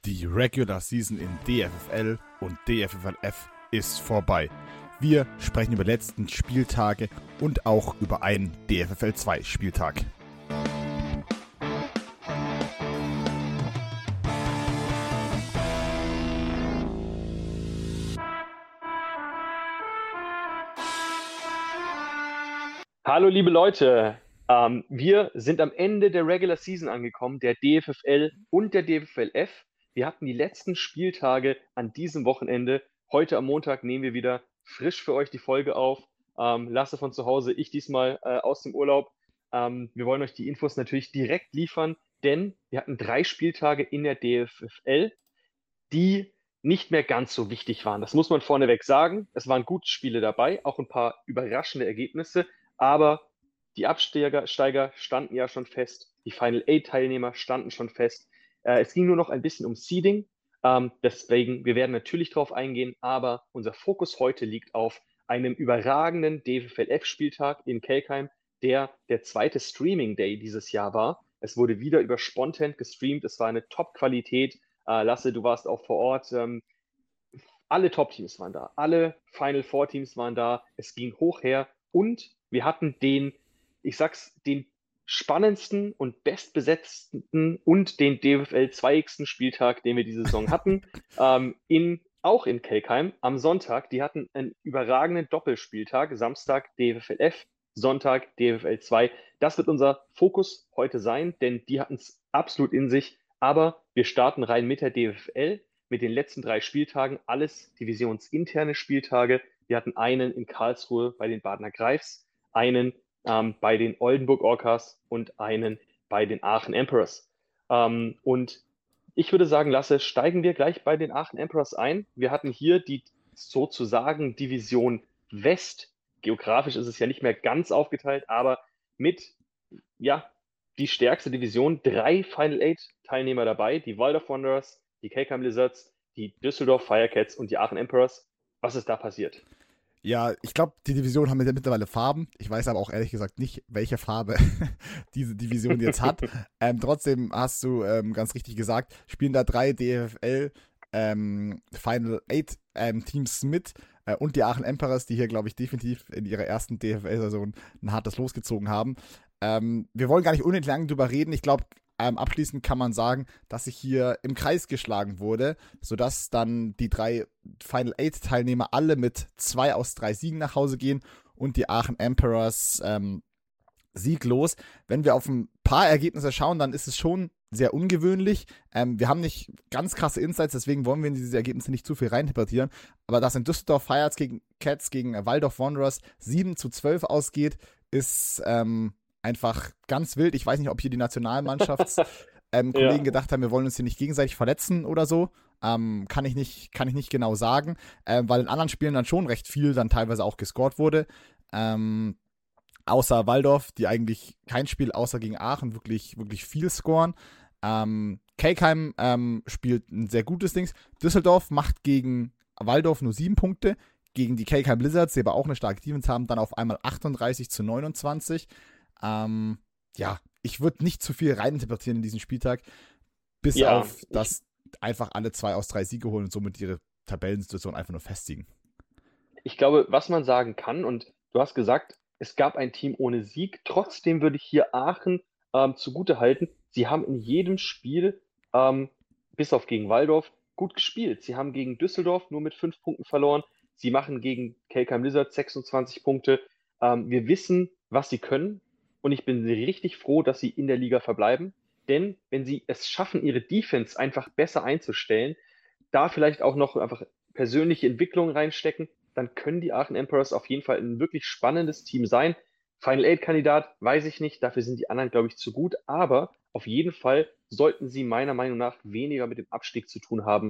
Die Regular Season in DFFL und DFFLF ist vorbei. Wir sprechen über die letzten Spieltage und auch über einen DFFL 2 Spieltag. Hallo liebe Leute, wir sind am Ende der Regular Season angekommen, der DFFL und der DFFLF. Wir hatten die letzten Spieltage an diesem Wochenende. Heute am Montag nehmen wir wieder frisch für euch die Folge auf. Lasse von zu Hause, ich diesmal aus dem Urlaub. Wir wollen euch die Infos natürlich direkt liefern, denn wir hatten 3 Spieltage in der DFFL, die nicht mehr ganz so wichtig waren. Das muss man vorneweg sagen. Es waren gute Spiele dabei, auch ein paar überraschende Ergebnisse, aber die Absteiger standen ja schon fest, die Final Eight Teilnehmer standen schon fest. Es ging nur noch ein bisschen um Seeding, deswegen, wir werden natürlich darauf eingehen, aber unser Fokus heute liegt auf einem überragenden DFLF-Spieltag in Kelkheim, der zweite Streaming Day dieses Jahr war. Es wurde wieder über Spontent gestreamt, es war eine Top-Qualität. Lasse, du warst auch vor Ort. Alle Top-Teams waren da, alle Final Four Teams waren da. Es ging hoch her und wir hatten den spannendsten und bestbesetzten und den DFL 2. Spieltag, den wir diese Saison hatten, auch in Kelkheim am Sonntag. Die hatten einen überragenden Doppelspieltag, Samstag DFLF, Sonntag DFL 2. Das wird unser Fokus heute sein, denn die hatten es absolut in sich. Aber wir starten rein mit der DFL, mit den letzten 3 Spieltagen, alles divisionsinterne Spieltage. Wir hatten einen in Karlsruhe bei den Badener Greifs, einen bei den Oldenburg Orcas und einen bei den Aachen Emperors. Und ich würde sagen, Lasse, steigen wir gleich bei den Aachen Emperors ein. Wir hatten hier die sozusagen Division West. Geografisch ist es ja nicht mehr ganz aufgeteilt, aber mit, ja, die stärkste Division, 3 Final Eight Teilnehmer dabei, die Waldorf Wanderers, die Kelkheim Lizards, die Düsseldorf Firecats und die Aachen Emperors. Was ist da passiert? Ja, ich glaube, die Division haben mittlerweile Farben. Ich weiß aber auch ehrlich gesagt nicht, welche Farbe diese Division jetzt hat. Trotzdem hast du ganz richtig gesagt, spielen da 3 DFL Final 8 Teams mit und die Aachen Emperors, die hier, glaube ich, definitiv in ihrer ersten DFL-Saison ein hartes losgezogen haben. Wir wollen gar nicht unendlich lange drüber reden. Ich glaube, abschließend kann man sagen, dass sich hier im Kreis geschlagen wurde, sodass dann die 3 Final 8 Teilnehmer alle mit 2 aus 3 Siegen nach Hause gehen und die Aachen Emperors sieglos. Wenn wir auf ein paar Ergebnisse schauen, dann ist es schon sehr ungewöhnlich. Wir haben nicht ganz krasse Insights, deswegen wollen wir in diese Ergebnisse nicht zu viel reinterpretieren. Aber dass in Düsseldorf Cats gegen Waldorf Wanderers 7-12 ausgeht, ist einfach ganz wild. Ich weiß nicht, ob hier die Nationalmannschaftskollegen Ja, gedacht haben, wir wollen uns hier nicht gegenseitig verletzen oder so. Kann ich nicht genau sagen, weil in anderen Spielen dann schon recht viel dann teilweise auch gescored wurde. Außer Waldorf, die eigentlich kein Spiel außer gegen Aachen wirklich, wirklich viel scoren. Kelkheim spielt ein sehr gutes Ding. Düsseldorf macht gegen Waldorf nur 7 Punkte. Gegen die Kelkheim Blizzards, die aber auch eine starke Defense haben, dann auf einmal 38-29. Ja, ich würde nicht zu viel reininterpretieren in diesen Spieltag, bis ja, auf, dass einfach alle 2 aus 3 Siege holen und somit ihre Tabellensituation einfach nur festigen. ich glaube, was man sagen kann, und du hast gesagt, es gab ein Team ohne Sieg, trotzdem würde ich hier Aachen zugute halten, sie haben in jedem Spiel, bis auf gegen Waldorf, gut gespielt. Sie haben gegen Düsseldorf nur mit 5 Punkten verloren. Sie machen gegen Kelkheim Lizards 26 Punkte. Wir wissen, was sie können, und ich bin richtig froh, dass sie in der Liga verbleiben. Denn wenn sie es schaffen, ihre Defense einfach besser einzustellen, da vielleicht auch noch einfach persönliche Entwicklungen reinstecken, dann können die Aachen Emperors auf jeden Fall ein wirklich spannendes Team sein. Final Eight Kandidat, weiß ich nicht, dafür sind die anderen, glaube ich, zu gut, aber auf jeden Fall sollten sie meiner Meinung nach weniger mit dem Abstieg zu tun haben,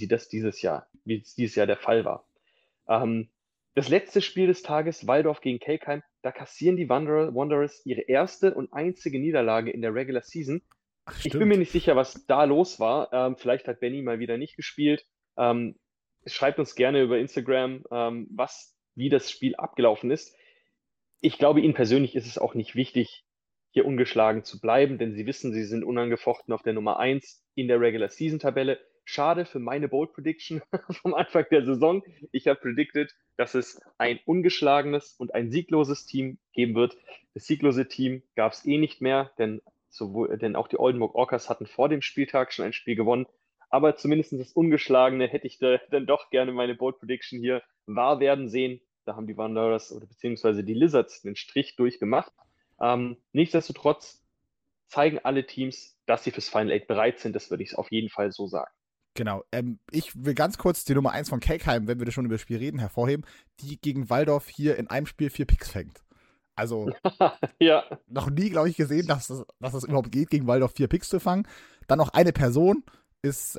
wie es dieses Jahr der Fall war. Ähm, Das letzte Spiel des Tages, Waldorf gegen Kelkheim, da kassieren die Wanderers ihre erste und einzige Niederlage in der Regular Season. Ach, Ich bin mir stimmt. nicht sicher, was da los war. Vielleicht hat Benny mal wieder nicht gespielt. Ähm, Schreibt uns gerne über Instagram, wie das Spiel abgelaufen ist. Ich glaube, Ihnen persönlich ist es auch nicht wichtig, hier ungeschlagen zu bleiben, denn sie wissen, sie sind unangefochten auf der Nummer 1 in der Regular Season Tabelle. Schade für meine Bold Prediction vom Anfang der Saison. Ich habe predicted, dass es ein ungeschlagenes und ein siegloses Team geben wird. Das sieglose Team gab es nicht mehr, denn auch die Oldenburg Orcas hatten vor dem Spieltag schon ein Spiel gewonnen. Aber zumindest das Ungeschlagene hätte ich dann doch gerne meine Bold Prediction hier wahr werden sehen. Da haben die Wanderers oder beziehungsweise die Lizards einen Strich durchgemacht. Nichtsdestotrotz zeigen alle Teams, dass sie fürs Final Eight bereit sind. Das würde ich auf jeden Fall so sagen. Genau. Ich will ganz kurz die Nummer 1 von Kelkheim, wenn wir schon über das Spiel reden, hervorheben, die gegen Waldorf hier in einem Spiel 4 Picks fängt. Also Ja, noch nie, glaube ich, gesehen, dass das überhaupt geht, gegen Waldorf 4 Picks zu fangen. Dann noch eine Person ist,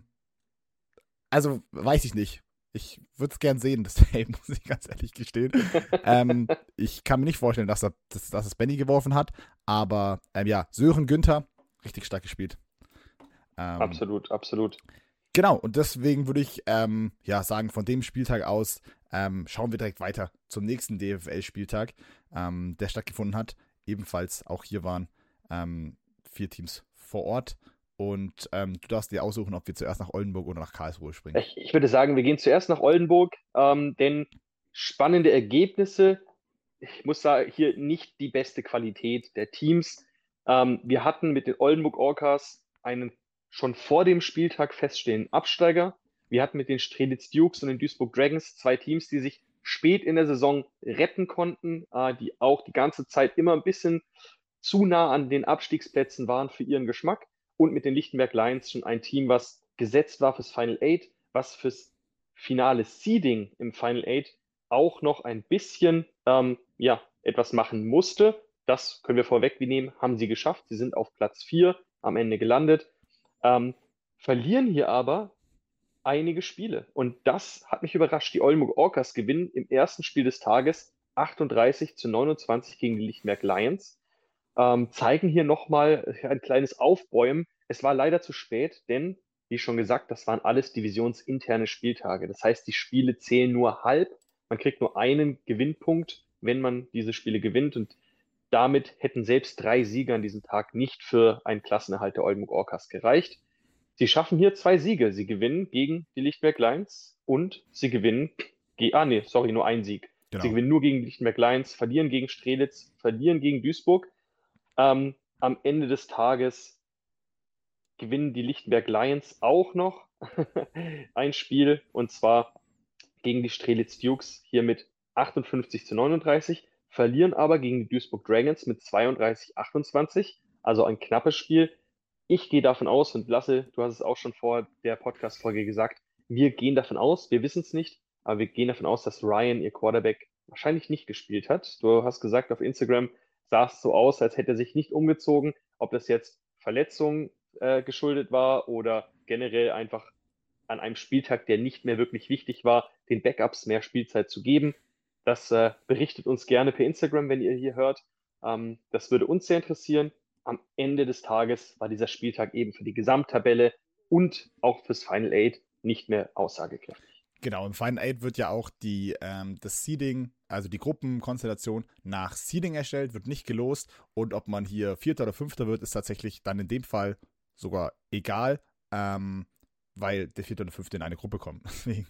also weiß ich nicht. Ich würde es gern sehen, das Tape, muss ich ganz ehrlich gestehen. Ich kann mir nicht vorstellen, dass es Benny geworfen hat, aber ja, Sören Günther, richtig stark gespielt. absolut, absolut. Genau, und deswegen würde ich ja sagen, von dem Spieltag aus schauen wir direkt weiter zum nächsten DFL-Spieltag, der stattgefunden hat. Ebenfalls auch hier waren 4 Teams vor Ort. Und du darfst dir aussuchen, ob wir zuerst nach Oldenburg oder nach Karlsruhe springen. Ich würde sagen, wir gehen zuerst nach Oldenburg, denn spannende Ergebnisse. Ich muss sagen, hier nicht die beste Qualität der Teams. Wir hatten mit den Oldenburg Orcas einen schon vor dem Spieltag feststehenden Absteiger. Wir hatten mit den Strelitz Dukes und den Duisburg Dragons 2 Teams, die sich spät in der Saison retten konnten, die auch die ganze Zeit immer ein bisschen zu nah an den Abstiegsplätzen waren für ihren Geschmack. Und mit den Lichtenberg Lions schon ein Team, was gesetzt war fürs Final Eight, was fürs finale Seeding im Final Eight auch noch ein bisschen ja, etwas machen musste. Das können wir vorwegnehmen, haben sie geschafft. Sie sind auf Platz 4 am Ende gelandet. Verlieren hier aber einige Spiele. Und das hat mich überrascht. Die Oldenburg Orcas gewinnen im ersten Spiel des Tages 38-29 gegen die Lichtenberg Lions. Zeigen hier nochmal ein kleines Aufbäumen. Es war leider zu spät, denn, wie schon gesagt, das waren alles divisionsinterne Spieltage. Das heißt, die Spiele zählen nur halb. Man kriegt nur einen Gewinnpunkt, wenn man diese Spiele gewinnt. Und damit hätten selbst 3 Siege an diesem Tag nicht für einen Klassenerhalt der Oldenburg Orcas gereicht. Sie schaffen hier 2 Siege. Sie gewinnen gegen die Lichtenberg Lions und sie gewinnen, nur ein Sieg. Genau. Sie gewinnen nur gegen die Lichtenberg Lions, verlieren gegen Strelitz, verlieren gegen Duisburg. Am Ende des Tages gewinnen die Lichtenberg Lions auch noch ein Spiel, und zwar gegen die Strelitz Dukes hier mit 58-39, verlieren aber gegen die Duisburg Dragons mit 32-28, also ein knappes Spiel. Ich gehe davon aus, und Lasse, du hast es auch schon vor der Podcast-Folge gesagt, wir gehen davon aus, wir wissen es nicht, aber wir gehen davon aus, dass Ryan, ihr Quarterback, wahrscheinlich nicht gespielt hat. Du hast gesagt auf Instagram, sah es so aus, als hätte er sich nicht umgezogen. Ob das jetzt Verletzungen geschuldet war oder generell einfach an einem Spieltag, der nicht mehr wirklich wichtig war, den Backups mehr Spielzeit zu geben. Das berichtet uns gerne per Instagram, wenn ihr hier hört. Das würde uns sehr interessieren. Am Ende des Tages war dieser Spieltag eben für die Gesamttabelle und auch fürs Final Eight nicht mehr aussagekräftig. Genau, im Final Eight wird ja auch das Seeding, also die Gruppenkonstellation nach Seeding erstellt, wird nicht gelost, und ob man hier Vierter oder Fünfter wird, ist tatsächlich dann in dem Fall sogar egal, weil der Vierte oder Fünfte in eine Gruppe kommen. Deswegen,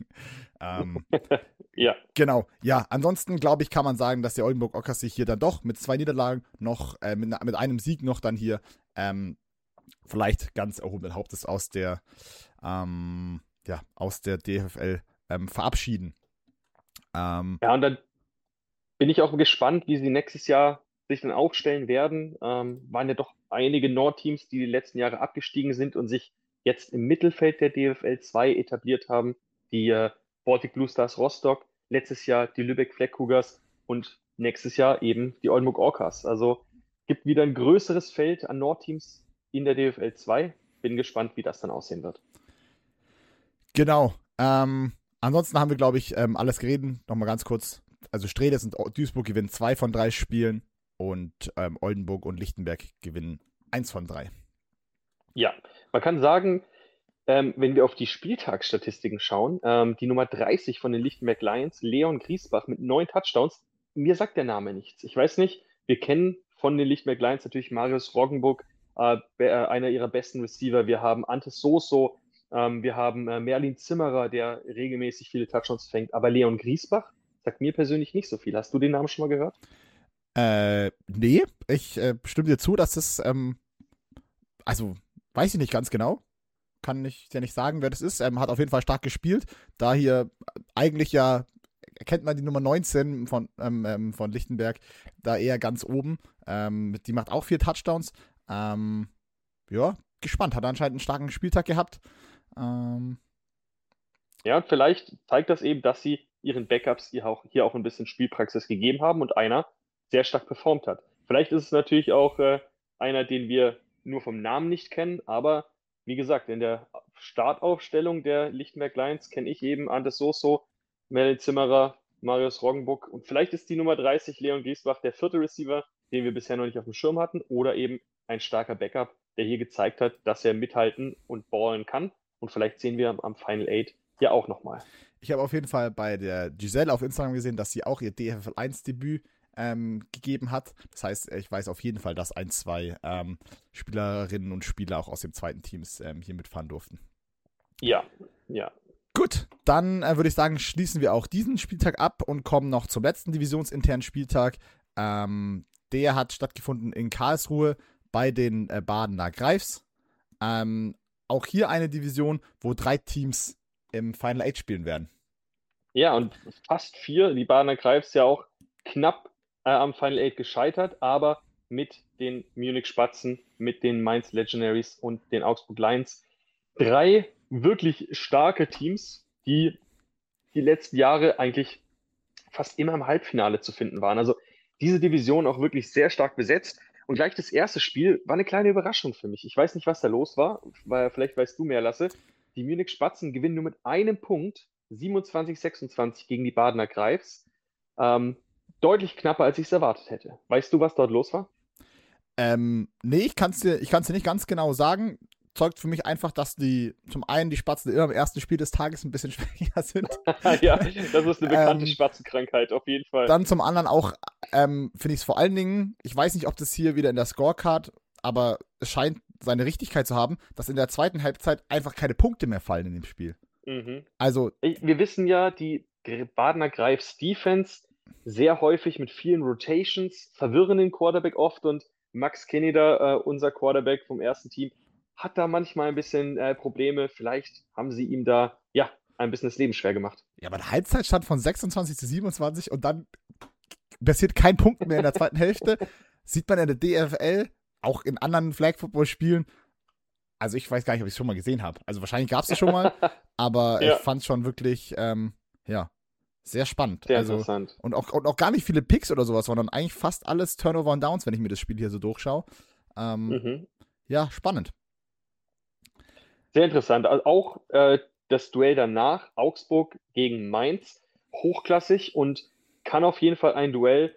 Ja. Genau, ja, ansonsten glaube ich, kann man sagen, dass der Oldenburg Orcas sich hier dann doch mit 2 Niederlagen noch, mit einem Sieg noch dann hier vielleicht ganz erhobenen Hauptes aus der DFL verabschieden. Ja, und dann bin ich auch gespannt, wie sie nächstes Jahr sich dann aufstellen werden. Waren ja doch einige Nordteams, die letzten Jahre abgestiegen sind und sich jetzt im Mittelfeld der DFL 2 etabliert haben. Die Baltic Blue Stars Rostock, letztes Jahr die Lübeck Flag Cougars und nächstes Jahr eben die Oldenburg Orcas. Also gibt wieder ein größeres Feld an Nordteams in der DFL 2. Bin gespannt, wie das dann aussehen wird. Genau. Ansonsten haben wir, glaube ich, alles geredet. Nochmal ganz kurz. Also Strelitz und Duisburg gewinnen 2 von 3 Spielen und Oldenburg und Lichtenberg gewinnen 1 von 3. Ja, man kann sagen, wenn wir auf die Spieltagsstatistiken schauen, die Nummer 30 von den Lichtenberg Lions, Leon Griesbach mit 9 Touchdowns, mir sagt der Name nichts. Ich weiß nicht, wir kennen von den Lichtmerk Lions natürlich Marius Roggenburg, einer ihrer besten Receiver. Wir haben Ante Soso, wir haben Merlin Zimmerer, der regelmäßig viele Touchdowns fängt. Aber Leon Griesbach sagt mir persönlich nicht so viel. Hast du den Namen schon mal gehört? Nee, ich stimme dir zu, dass das, also weiß ich nicht ganz genau. Kann ich dir nicht sagen, wer das ist. Hat auf jeden Fall stark gespielt. Da hier eigentlich ja, kennt man die Nummer 19 von Lichtenberg, da eher ganz oben. Die macht auch 4 Touchdowns. Ja, gespannt. Hat anscheinend einen starken Spieltag gehabt. Ja, und vielleicht zeigt das eben, dass sie ihren Backups hier auch ein bisschen Spielpraxis gegeben haben und einer sehr stark performt hat. Vielleicht ist es natürlich auch einer, den wir nur vom Namen nicht kennen, aber wie gesagt, in der Startaufstellung der Lichtenberg Lions kenne ich eben Ante Soso, Merlin Zimmerer, Marius Roggenburg und vielleicht ist die Nummer 30 Leon Griesbach der 4. Receiver, den wir bisher noch nicht auf dem Schirm hatten, oder eben ein starker Backup, der hier gezeigt hat, dass er mithalten und ballen kann. Und vielleicht sehen wir am Final 8 ja auch nochmal. Ich habe auf jeden Fall bei der Giselle auf Instagram gesehen, dass sie auch ihr DFL 1 Debüt gegeben hat. Das heißt, ich weiß auf jeden Fall, dass 2 Spielerinnen und Spieler auch aus dem zweiten Teams hier mitfahren durften. Ja, ja. Gut, dann würde ich sagen, schließen wir auch diesen Spieltag ab und kommen noch zum letzten divisionsinternen Spieltag. Der hat stattgefunden in Karlsruhe bei den Badener Greifs. Auch hier eine Division, wo 3 Teams im Final 8 spielen werden. Ja, und fast 4. Die Badener Greifs ja auch knapp am Final 8 gescheitert, aber mit den Munich Spatzen, mit den Mainz Legionaries und den Augsburg Lions. 3 wirklich starke Teams, die letzten Jahre eigentlich fast immer im Halbfinale zu finden waren. Also diese Division auch wirklich sehr stark besetzt. Und gleich das erste Spiel war eine kleine Überraschung für mich. Ich weiß nicht, was da los war, weil vielleicht weißt du mehr, Lasse. Die Munich Spatzen gewinnen nur mit einem Punkt 27-26 gegen die Badener Greifs. Deutlich knapper, als ich es erwartet hätte. Weißt du, was dort los war? Nee, ich kann's dir nicht ganz genau sagen. Zeugt für mich einfach, dass zum einen die Spatzen immer im ersten Spiel des Tages ein bisschen schwächer sind. Ja, das ist eine bekannte Spatzenkrankheit, auf jeden Fall. Dann zum anderen auch, finde ich es vor allen Dingen, ich weiß nicht, ob das hier wieder in der Scorecard, aber es scheint seine Richtigkeit zu haben, dass in der zweiten Halbzeit einfach keine Punkte mehr fallen in dem Spiel. Mhm. Also, Wir wissen ja, die Badener Greifs Defense sehr häufig mit vielen Rotations, verwirrenden Quarterback oft und Max Kennedy, unser Quarterback vom ersten Team, hat da manchmal ein bisschen Probleme. Vielleicht haben sie ihm da ja ein bisschen das Leben schwer gemacht. ja, aber der Halbzeitstand von 26-27 und dann passiert kein Punkt mehr in der zweiten Hälfte. Sieht man in der DFL, auch in anderen Flag-Football-Spielen. Also ich weiß gar nicht, ob ich es schon mal gesehen habe. Also wahrscheinlich gab es das schon mal, aber Ja. ich fand es schon wirklich, sehr spannend. Sehr Also, interessant. und auch gar nicht viele Picks oder sowas, sondern eigentlich fast alles Turnover und Downs, wenn ich mir das Spiel hier so durchschaue. Ja, spannend. Sehr interessant. Also auch das Duell danach, Augsburg gegen Mainz, hochklassig und kann auf jeden Fall ein Duell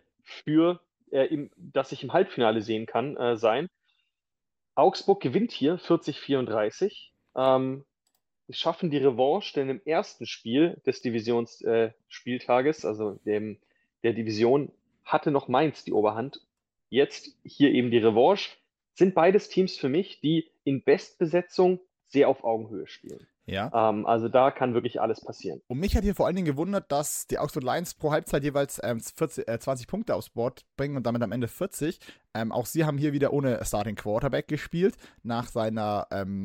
das ich im Halbfinale sehen kann, sein. Augsburg gewinnt hier 40-34. Schaffen die Revanche, denn im ersten Spiel des Divisionsspieltages, also der Division, hatte noch Mainz die Oberhand. Jetzt hier eben die Revanche. Sind beides Teams für mich, die in Bestbesetzung sehr auf Augenhöhe spielen. Ja. Also da kann wirklich alles passieren. Und mich hat hier vor allen Dingen gewundert, dass die Augsburg Lions pro Halbzeit jeweils 20 Punkte aufs Board bringen und damit am Ende 40. Auch sie haben hier wieder ohne Starting Quarterback gespielt. Nach seiner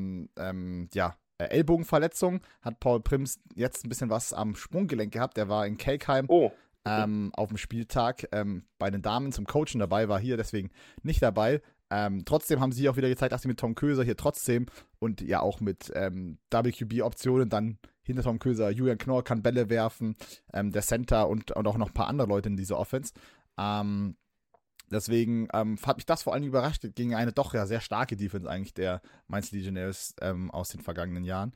Ellbogenverletzung hat Paul Prims jetzt ein bisschen was am Sprunggelenk gehabt. Der war in Kelkheim auf dem Spieltag bei den Damen zum Coachen dabei, war hier deswegen nicht dabei. Trotzdem haben sie auch wieder gezeigt, dass sie mit Tom Köser hier trotzdem und ja auch mit WQB-Optionen dann hinter Tom Köser, Julian Knorr kann Bälle werfen, der Center und auch noch ein paar andere Leute in dieser Offense. Deswegen hat mich das vor allem überrascht gegen eine doch ja sehr starke Defense eigentlich der Mainz Legionnaires aus den vergangenen Jahren.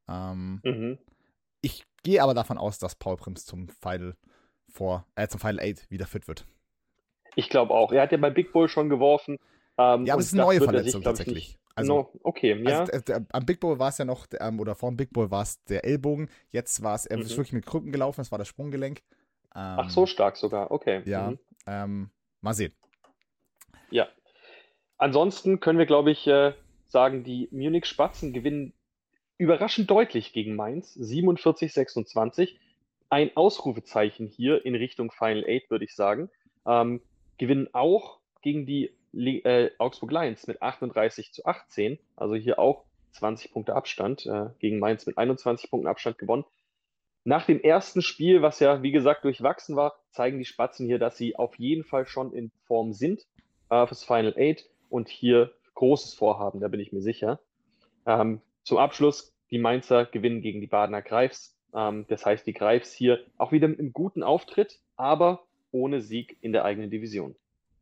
Ich gehe aber davon aus, dass Paul Prims zum Final 8 wieder fit wird. Ich glaube auch. Er hat ja bei Big Bull schon geworfen. Ja, aber es ist eine neue Verletzung tatsächlich. Okay, ja. Am Big Bowl war es ja noch, oder vor dem Big Bowl war es der Ellbogen. Jetzt war es, er ist wirklich mit Krücken gelaufen, das war das Sprunggelenk. Ach, so stark sogar, okay. Ja, mal sehen. Ja. Ansonsten können wir, glaube ich, sagen, die Munich Spatzen gewinnen überraschend deutlich gegen Mainz, 47-26. Ein Ausrufezeichen hier in Richtung Final Eight, würde ich sagen. Ähm, Gewinnen auch gegen die Augsburg Lions mit 38-18. Also hier auch 20 Punkte Abstand. Gegen Mainz mit 21 Punkten Abstand gewonnen. Nach dem ersten Spiel, was ja, wie gesagt, durchwachsen war, zeigen die Spatzen hier, dass sie auf jeden Fall schon in Form sind fürs Final Eight und hier großes Vorhaben, da bin ich mir sicher. Zum Abschluss, die Mainzer gewinnen gegen die Badener Greifs. Das heißt, die Greifs hier auch wieder mit einem guten Auftritt, aber ohne Sieg in der eigenen Division.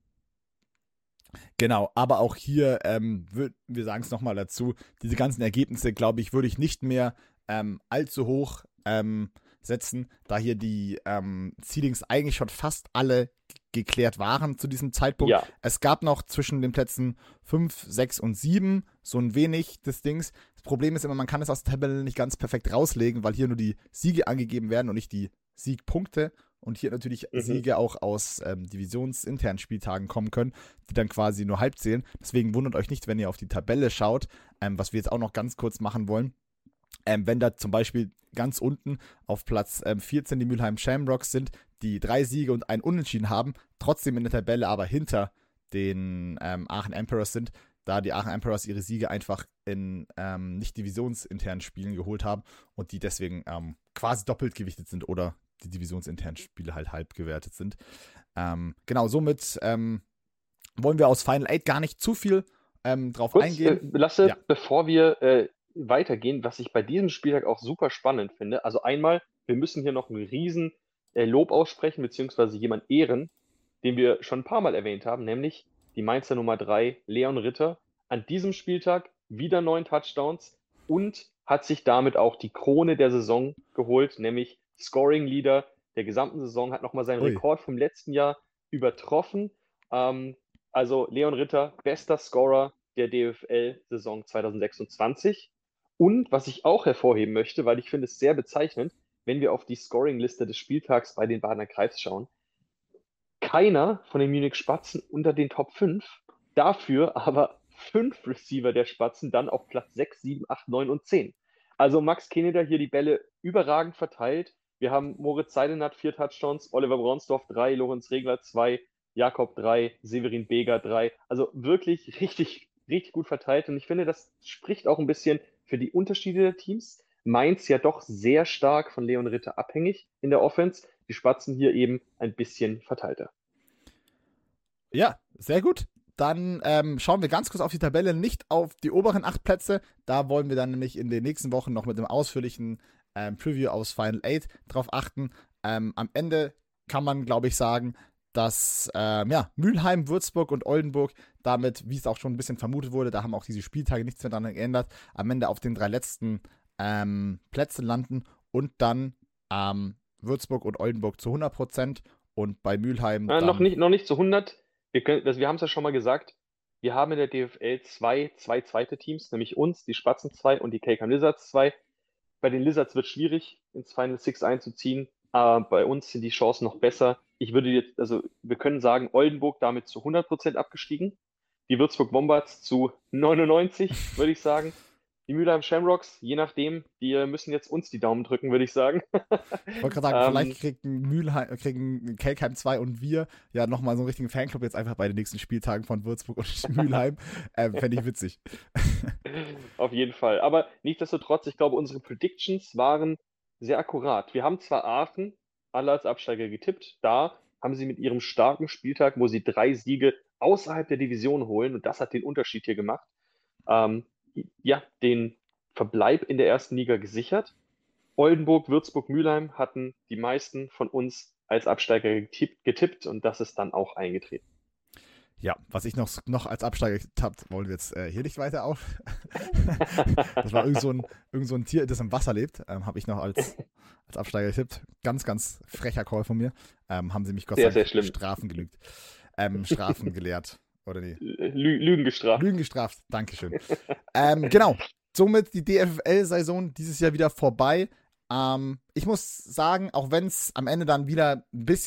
Genau, aber auch hier, wir sagen es nochmal dazu, diese ganzen Ergebnisse, glaube ich, würde ich nicht mehr allzu hoch setzen, da hier die Seedings eigentlich schon fast alle geklärt waren zu diesem Zeitpunkt. Ja. Es gab noch zwischen den Plätzen 5, 6 und 7 so ein wenig des Dings. Das Problem ist immer, man kann es aus der Tabelle nicht ganz perfekt rauslegen, weil hier nur die Siege angegeben werden und nicht die Siegpunkte. Und hier natürlich Siege auch aus divisionsinternen Spieltagen kommen können, die dann quasi nur halb zählen. Deswegen wundert euch nicht, wenn ihr auf die Tabelle schaut, was wir jetzt auch noch ganz kurz machen wollen. Wenn da zum Beispiel ganz unten auf Platz 14 die Mülheim Shamrocks sind, die 3 Siege und ein Unentschieden haben, trotzdem in der Tabelle aber hinter den Aachen Emperors sind, da die Aachen Emperors ihre Siege einfach in nicht divisionsinternen Spielen geholt haben und die deswegen quasi doppelt gewichtet sind oder die divisionsinternen Spiele halt halb gewertet sind. Genau, somit wollen wir aus Final 8 gar nicht zu viel drauf eingehen. Lasse, ja. Bevor wir weitergehen, was ich bei diesem Spieltag auch super spannend finde, also einmal, wir müssen hier noch einen riesen Lob aussprechen, beziehungsweise jemand ehren, den wir schon ein paar Mal erwähnt haben, nämlich die Mainzer Nummer 3, Leon Ritter, an diesem Spieltag wieder 9 Touchdowns und hat sich damit auch die Krone der Saison geholt, nämlich Scoring Leader der gesamten Saison, hat nochmal seinen Rekord vom letzten Jahr übertroffen. Also Leon Ritter, bester Scorer der DFL-Saison 2026. Und was ich auch hervorheben möchte, weil ich finde es sehr bezeichnend, wenn wir auf die Scoring-Liste des Spieltags bei den Badener Greifs schauen, keiner von den Munich Spatzen unter den Top 5, dafür aber 5 Receiver der Spatzen dann auf Platz 6, 7, 8, 9 und 10. Also Max Keneder hier die Bälle überragend verteilt. Wir haben Moritz Seidenat 4 Touchdowns, Oliver Bronsdorf 3, Lorenz Regler 2, Jakob 3, Severin Beger 3. Also wirklich richtig, richtig gut verteilt. Und ich finde, das spricht auch ein bisschen für die Unterschiede der Teams. Mainz ja doch sehr stark von Leon Ritter abhängig in der Offense. Die Spatzen hier eben ein bisschen verteilter. Ja, sehr gut. Dann schauen wir ganz kurz auf die Tabelle, nicht auf die oberen 8 Plätze. Da wollen wir dann nämlich in den nächsten Wochen noch mit einem ausführlichen Preview aus Final 8 drauf achten. Am Ende kann man, glaube ich, sagen, dass Mülheim, Würzburg und Oldenburg damit, wie es auch schon ein bisschen vermutet wurde, da haben auch diese Spieltage nichts mehr daran geändert, am Ende auf den 3 letzten Plätzen landen und dann Würzburg und Oldenburg zu 100% und bei Mülheim noch nicht zu 100%. Wir haben es ja schon mal gesagt, wir haben in der DFL zwei zweite Teams, nämlich uns, die Spatzen 2 und die Kelkheim Lizards 2. Bei den Lizards wird es schwierig, ins Final Six einzuziehen, aber bei uns sind die Chancen noch besser. Wir können sagen, Oldenburg damit zu 100% abgestiegen, die Würzburg Wombats zu 99%, würde ich sagen. Die Mülheim Shamrocks, je nachdem, die müssen jetzt uns die Daumen drücken, würde ich sagen. Ich wollte gerade sagen, vielleicht kriegen Kelkheim 2 und wir ja nochmal so einen richtigen Fanclub jetzt einfach bei den nächsten Spieltagen von Würzburg und Mülheim. Fände ich witzig. Auf jeden Fall. Aber nichtsdestotrotz, ich glaube, unsere Predictions waren sehr akkurat. Wir haben zwar Aachen alle als Absteiger getippt, da haben sie mit ihrem starken Spieltag, wo sie 3 Siege außerhalb der Division holen, und das hat den Unterschied hier gemacht, den Verbleib in der ersten Liga gesichert. Oldenburg, Würzburg, Mülheim hatten die meisten von uns als Absteiger getippt und das ist dann auch eingetreten. Ja, was ich noch als Absteiger getippt habe, wollen wir jetzt hier nicht weiter auf. Das war irgend so ein Tier, das im Wasser lebt, habe ich noch als Absteiger getippt. Ganz, ganz frecher Call von mir. Haben sie mich Gott sei Dank Strafen gelehrt. Oder nee? Lügen gestraft. Lügen gestraft, Dankeschön. Genau, somit die DFL-Saison dieses Jahr wieder vorbei. Ich muss sagen, auch wenn es am Ende dann wieder ein bisschen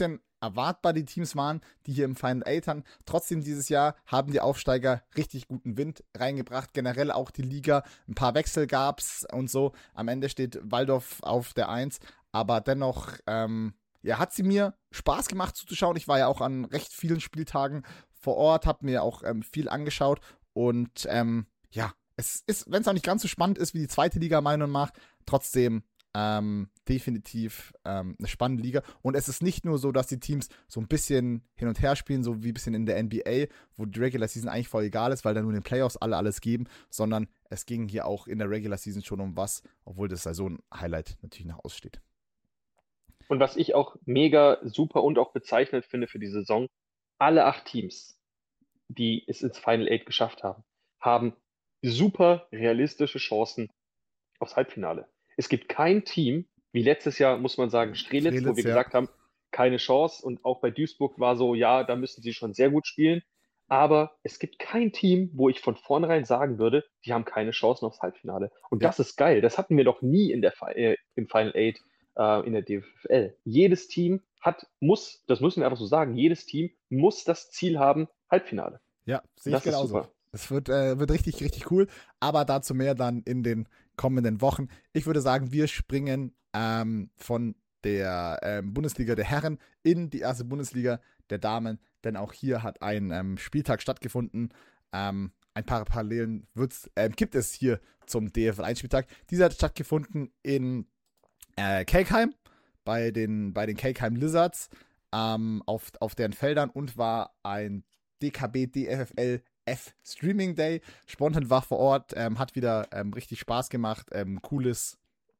erwartbar die Teams waren, die hier im Final Eight waren. Trotzdem dieses Jahr haben die Aufsteiger richtig guten Wind reingebracht. Generell auch die Liga, ein paar Wechsel gab es und so. Am Ende steht Waldorf auf der 1, aber dennoch hat sie mir Spaß gemacht zuzuschauen. Ich war ja auch an recht vielen Spieltagen vor Ort, habe mir auch viel angeschaut und es ist, wenn es auch nicht ganz so spannend ist wie die zweite Liga, meiner Meinung nach, trotzdem definitiv eine spannende Liga. Und es ist nicht nur so, dass die Teams so ein bisschen hin und her spielen, so wie ein bisschen in der NBA, wo die Regular Season eigentlich voll egal ist, weil da nur in den Playoffs alle alles geben, sondern es ging hier auch in der Regular Season schon um was, obwohl das Saison-Highlight natürlich noch aussteht. Und was ich auch mega super und auch bezeichnend finde für die Saison, alle 8 Teams, die es ins Final Eight geschafft haben, haben super realistische Chancen aufs Halbfinale. Es gibt kein Team, wie letztes Jahr, muss man sagen, Strelitz, wo wir gesagt haben, keine Chance. Und auch bei Duisburg war so, ja, da müssen sie schon sehr gut spielen. Aber es gibt kein Team, wo ich von vornherein sagen würde, die haben keine Chancen aufs Halbfinale. Und das ist geil. Das hatten wir doch nie im Final Eight in der DFL. Jedes Team das müssen wir einfach so sagen, jedes Team muss das Ziel haben, Halbfinale. Ja, sehe ich genauso. Es wird richtig, richtig cool, aber dazu mehr dann in den kommenden Wochen. Ich würde sagen, wir springen von der Bundesliga der Herren in die erste Bundesliga der Damen, denn auch hier hat ein Spieltag stattgefunden. Ein paar Parallelen gibt es hier zum DFL-1-Spieltag. Dieser hat stattgefunden in Kelkheim, bei den Kelkheim Lizards, auf deren Feldern und war ein DKB DFL F Streaming Day. Spontan war vor Ort, hat wieder richtig Spaß gemacht. Cooles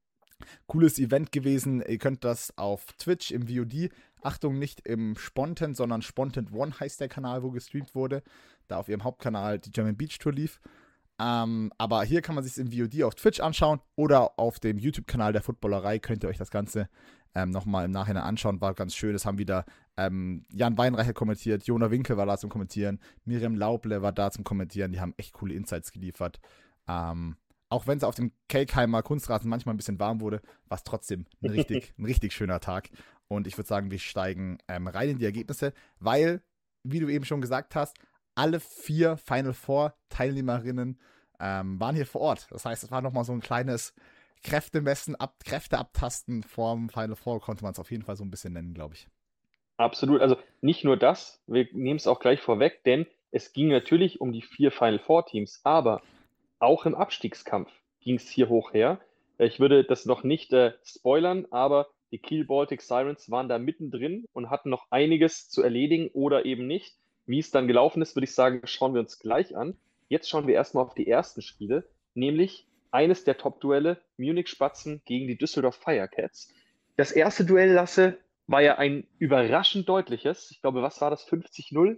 Event gewesen. Ihr könnt das auf Twitch im VOD, Achtung, nicht im Spontan, sondern Spontan One heißt der Kanal, wo gestreamt wurde. Da auf ihrem Hauptkanal die German Beach Tour lief. Aber hier kann man sich im VOD auf Twitch anschauen oder auf dem YouTube-Kanal der Footballerei könnt ihr euch das Ganze nochmal im Nachhinein anschauen. War ganz schön. Es haben wieder Jan Weinreicher kommentiert, Jona Winkel war da zum Kommentieren, Miriam Lauble war da zum Kommentieren. Die haben echt coole Insights geliefert. Auch wenn es auf dem Kelkheimer Kunstrasen manchmal ein bisschen warm wurde, war es trotzdem ein richtig schöner Tag. Und ich würde sagen, wir steigen rein in die Ergebnisse, weil, wie du eben schon gesagt hast, alle 4 Final Four Teilnehmerinnen waren hier vor Ort. Das heißt, es war nochmal so ein kleines Kräftemessen, Kräfteabtasten vorm Final Four, konnte man es auf jeden Fall so ein bisschen nennen, glaube ich. Absolut. Also nicht nur das, wir nehmen es auch gleich vorweg, denn es ging natürlich um die 4 Final Four Teams, aber auch im Abstiegskampf ging es hier hoch her. Ich würde das noch nicht spoilern, aber die Kiel Baltic Sirens waren da mittendrin und hatten noch einiges zu erledigen oder eben nicht. Wie es dann gelaufen ist, würde ich sagen, schauen wir uns gleich an. Jetzt schauen wir erstmal auf die ersten Spiele, nämlich eines der Top-Duelle, Munich Spatzen gegen die Düsseldorf Firecats. Das erste Duell, Lasse, war ja ein überraschend deutliches. Ich glaube, was war das? 50-0?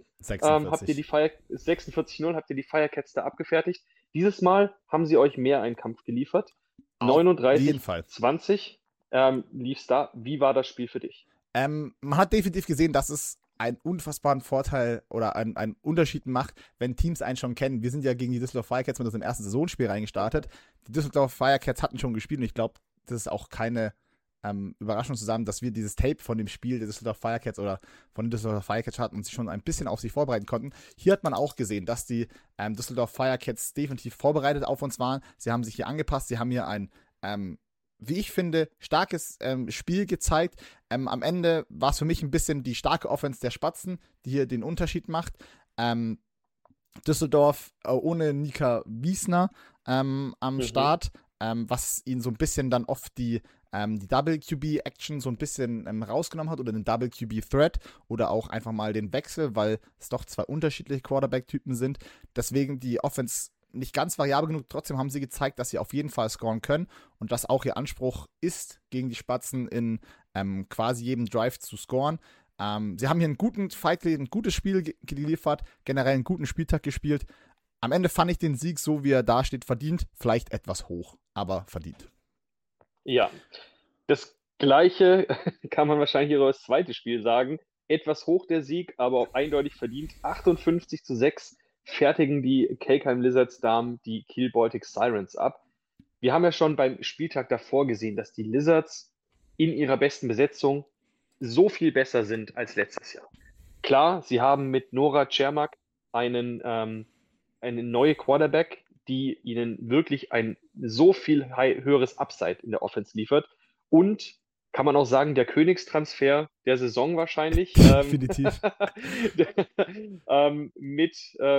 46-0 habt ihr die Firecats da abgefertigt. Dieses Mal haben sie euch mehr einen Kampf geliefert. 39-20 lief es da. Wie war das Spiel für dich? Man hat definitiv gesehen, dass es einen unfassbaren Vorteil oder einen Unterschied macht, wenn Teams einen schon kennen. Wir sind ja gegen die Düsseldorf Firecats mit unserem ersten Saisonspiel reingestartet. Die Düsseldorf Firecats hatten schon gespielt und ich glaube, das ist auch keine Überraschung zusammen, dass wir dieses Tape von dem Spiel der Düsseldorf Firecats oder von den Düsseldorf Firecats hatten und sich schon ein bisschen auf sich vorbereiten konnten. Hier hat man auch gesehen, dass die Düsseldorf Firecats definitiv vorbereitet auf uns waren. Sie haben sich hier angepasst, sie haben hier ein wie ich finde, starkes Spiel gezeigt. Am Ende war es für mich ein bisschen die starke Offense der Spatzen, die hier den Unterschied macht. Düsseldorf ohne Nika Wiesner am Start, was ihn so ein bisschen dann oft die Double QB Action so ein bisschen rausgenommen hat oder den Double QB Threat oder auch einfach mal den Wechsel, weil es doch 2 unterschiedliche Quarterback-Typen sind. Deswegen die Offense nicht ganz variabel genug, trotzdem haben sie gezeigt, dass sie auf jeden Fall scoren können und dass auch ihr Anspruch ist, gegen die Spatzen in quasi jedem Drive zu scoren. Sie haben hier einen guten Fight, ein gutes Spiel geliefert, generell einen guten Spieltag gespielt. Am Ende fand ich den Sieg, so wie er da steht, verdient. Vielleicht etwas hoch, aber verdient. Ja, das Gleiche kann man wahrscheinlich über das zweite Spiel sagen. Etwas hoch der Sieg, aber auch eindeutig verdient. 58-6 fertigen die Kelkheim Lizards Damen die Kiel Baltic Sirens ab. Wir haben ja schon beim Spieltag davor gesehen, dass die Lizards in ihrer besten Besetzung so viel besser sind als letztes Jahr. Klar, sie haben mit Nora Cermak eine neue Quarterback, die ihnen wirklich ein so viel höheres Upside in der Offense liefert. Und kann man auch sagen, der Königstransfer der Saison wahrscheinlich. Definitiv. Mit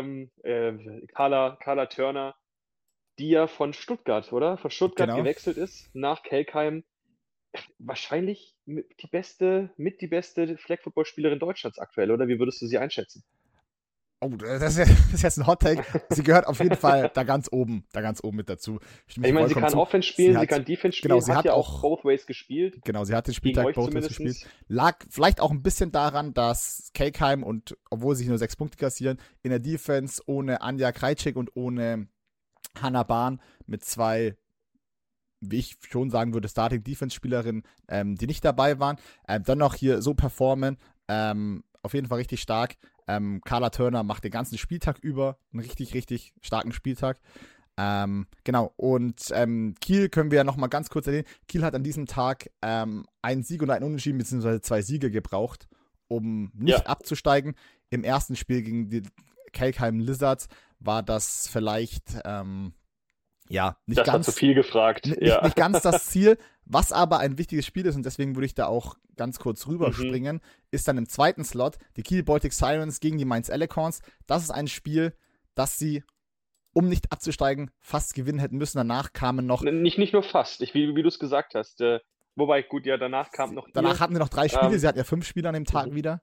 Carla Turner, die ja von Stuttgart, oder? Von Stuttgart Genau. gewechselt ist nach Kelkheim. Wahrscheinlich die beste Flag-Football-Spielerin Deutschlands aktuell, oder? Wie würdest du sie einschätzen? Oh, das ist jetzt ein Hot-Take. Sie gehört auf jeden Fall da ganz oben mit dazu. Ich meine, sie kann Offense spielen, sie kann Defense spielen, genau, sie hat ja auch both ways gespielt. Genau, sie hat den Gegen Spieltag euch both ways zumindest. gespielt. Lag vielleicht auch ein bisschen daran, dass Kelkheim und, obwohl sie nur 6 Punkte kassieren, in der Defense ohne Anja Krajcik und ohne Hannah Bahn mit 2, wie ich schon sagen würde, Starting-Defense-Spielerinnen, die nicht dabei waren, dann noch hier so performen, auf jeden Fall richtig stark. Carla Turner macht den ganzen Spieltag über einen richtig, richtig starken Spieltag. Genau, und Kiel können wir ja nochmal ganz kurz erwähnen. Kiel hat an diesem Tag einen Sieg und einen Unentschieden, beziehungsweise 2 Siege gebraucht, um nicht abzusteigen. Im ersten Spiel gegen die Kelkheim Lizards war das vielleicht nicht das ganz war zu viel gefragt. Nicht ganz das Ziel. Was aber ein wichtiges Spiel ist, und deswegen würde ich da auch ganz kurz rüberspringen, ist dann im zweiten Slot die Kiel Baltic Sirens gegen die Mainz Alicorns. Das ist ein Spiel, das sie, um nicht abzusteigen, fast gewinnen hätten müssen. Danach kamen noch... Nicht nur fast, wie du es gesagt hast. Wobei, gut, ja, danach kam noch... Danach hatten wir noch 3 Spiele, sie hatten ja 5 Spiele an dem Tag wieder.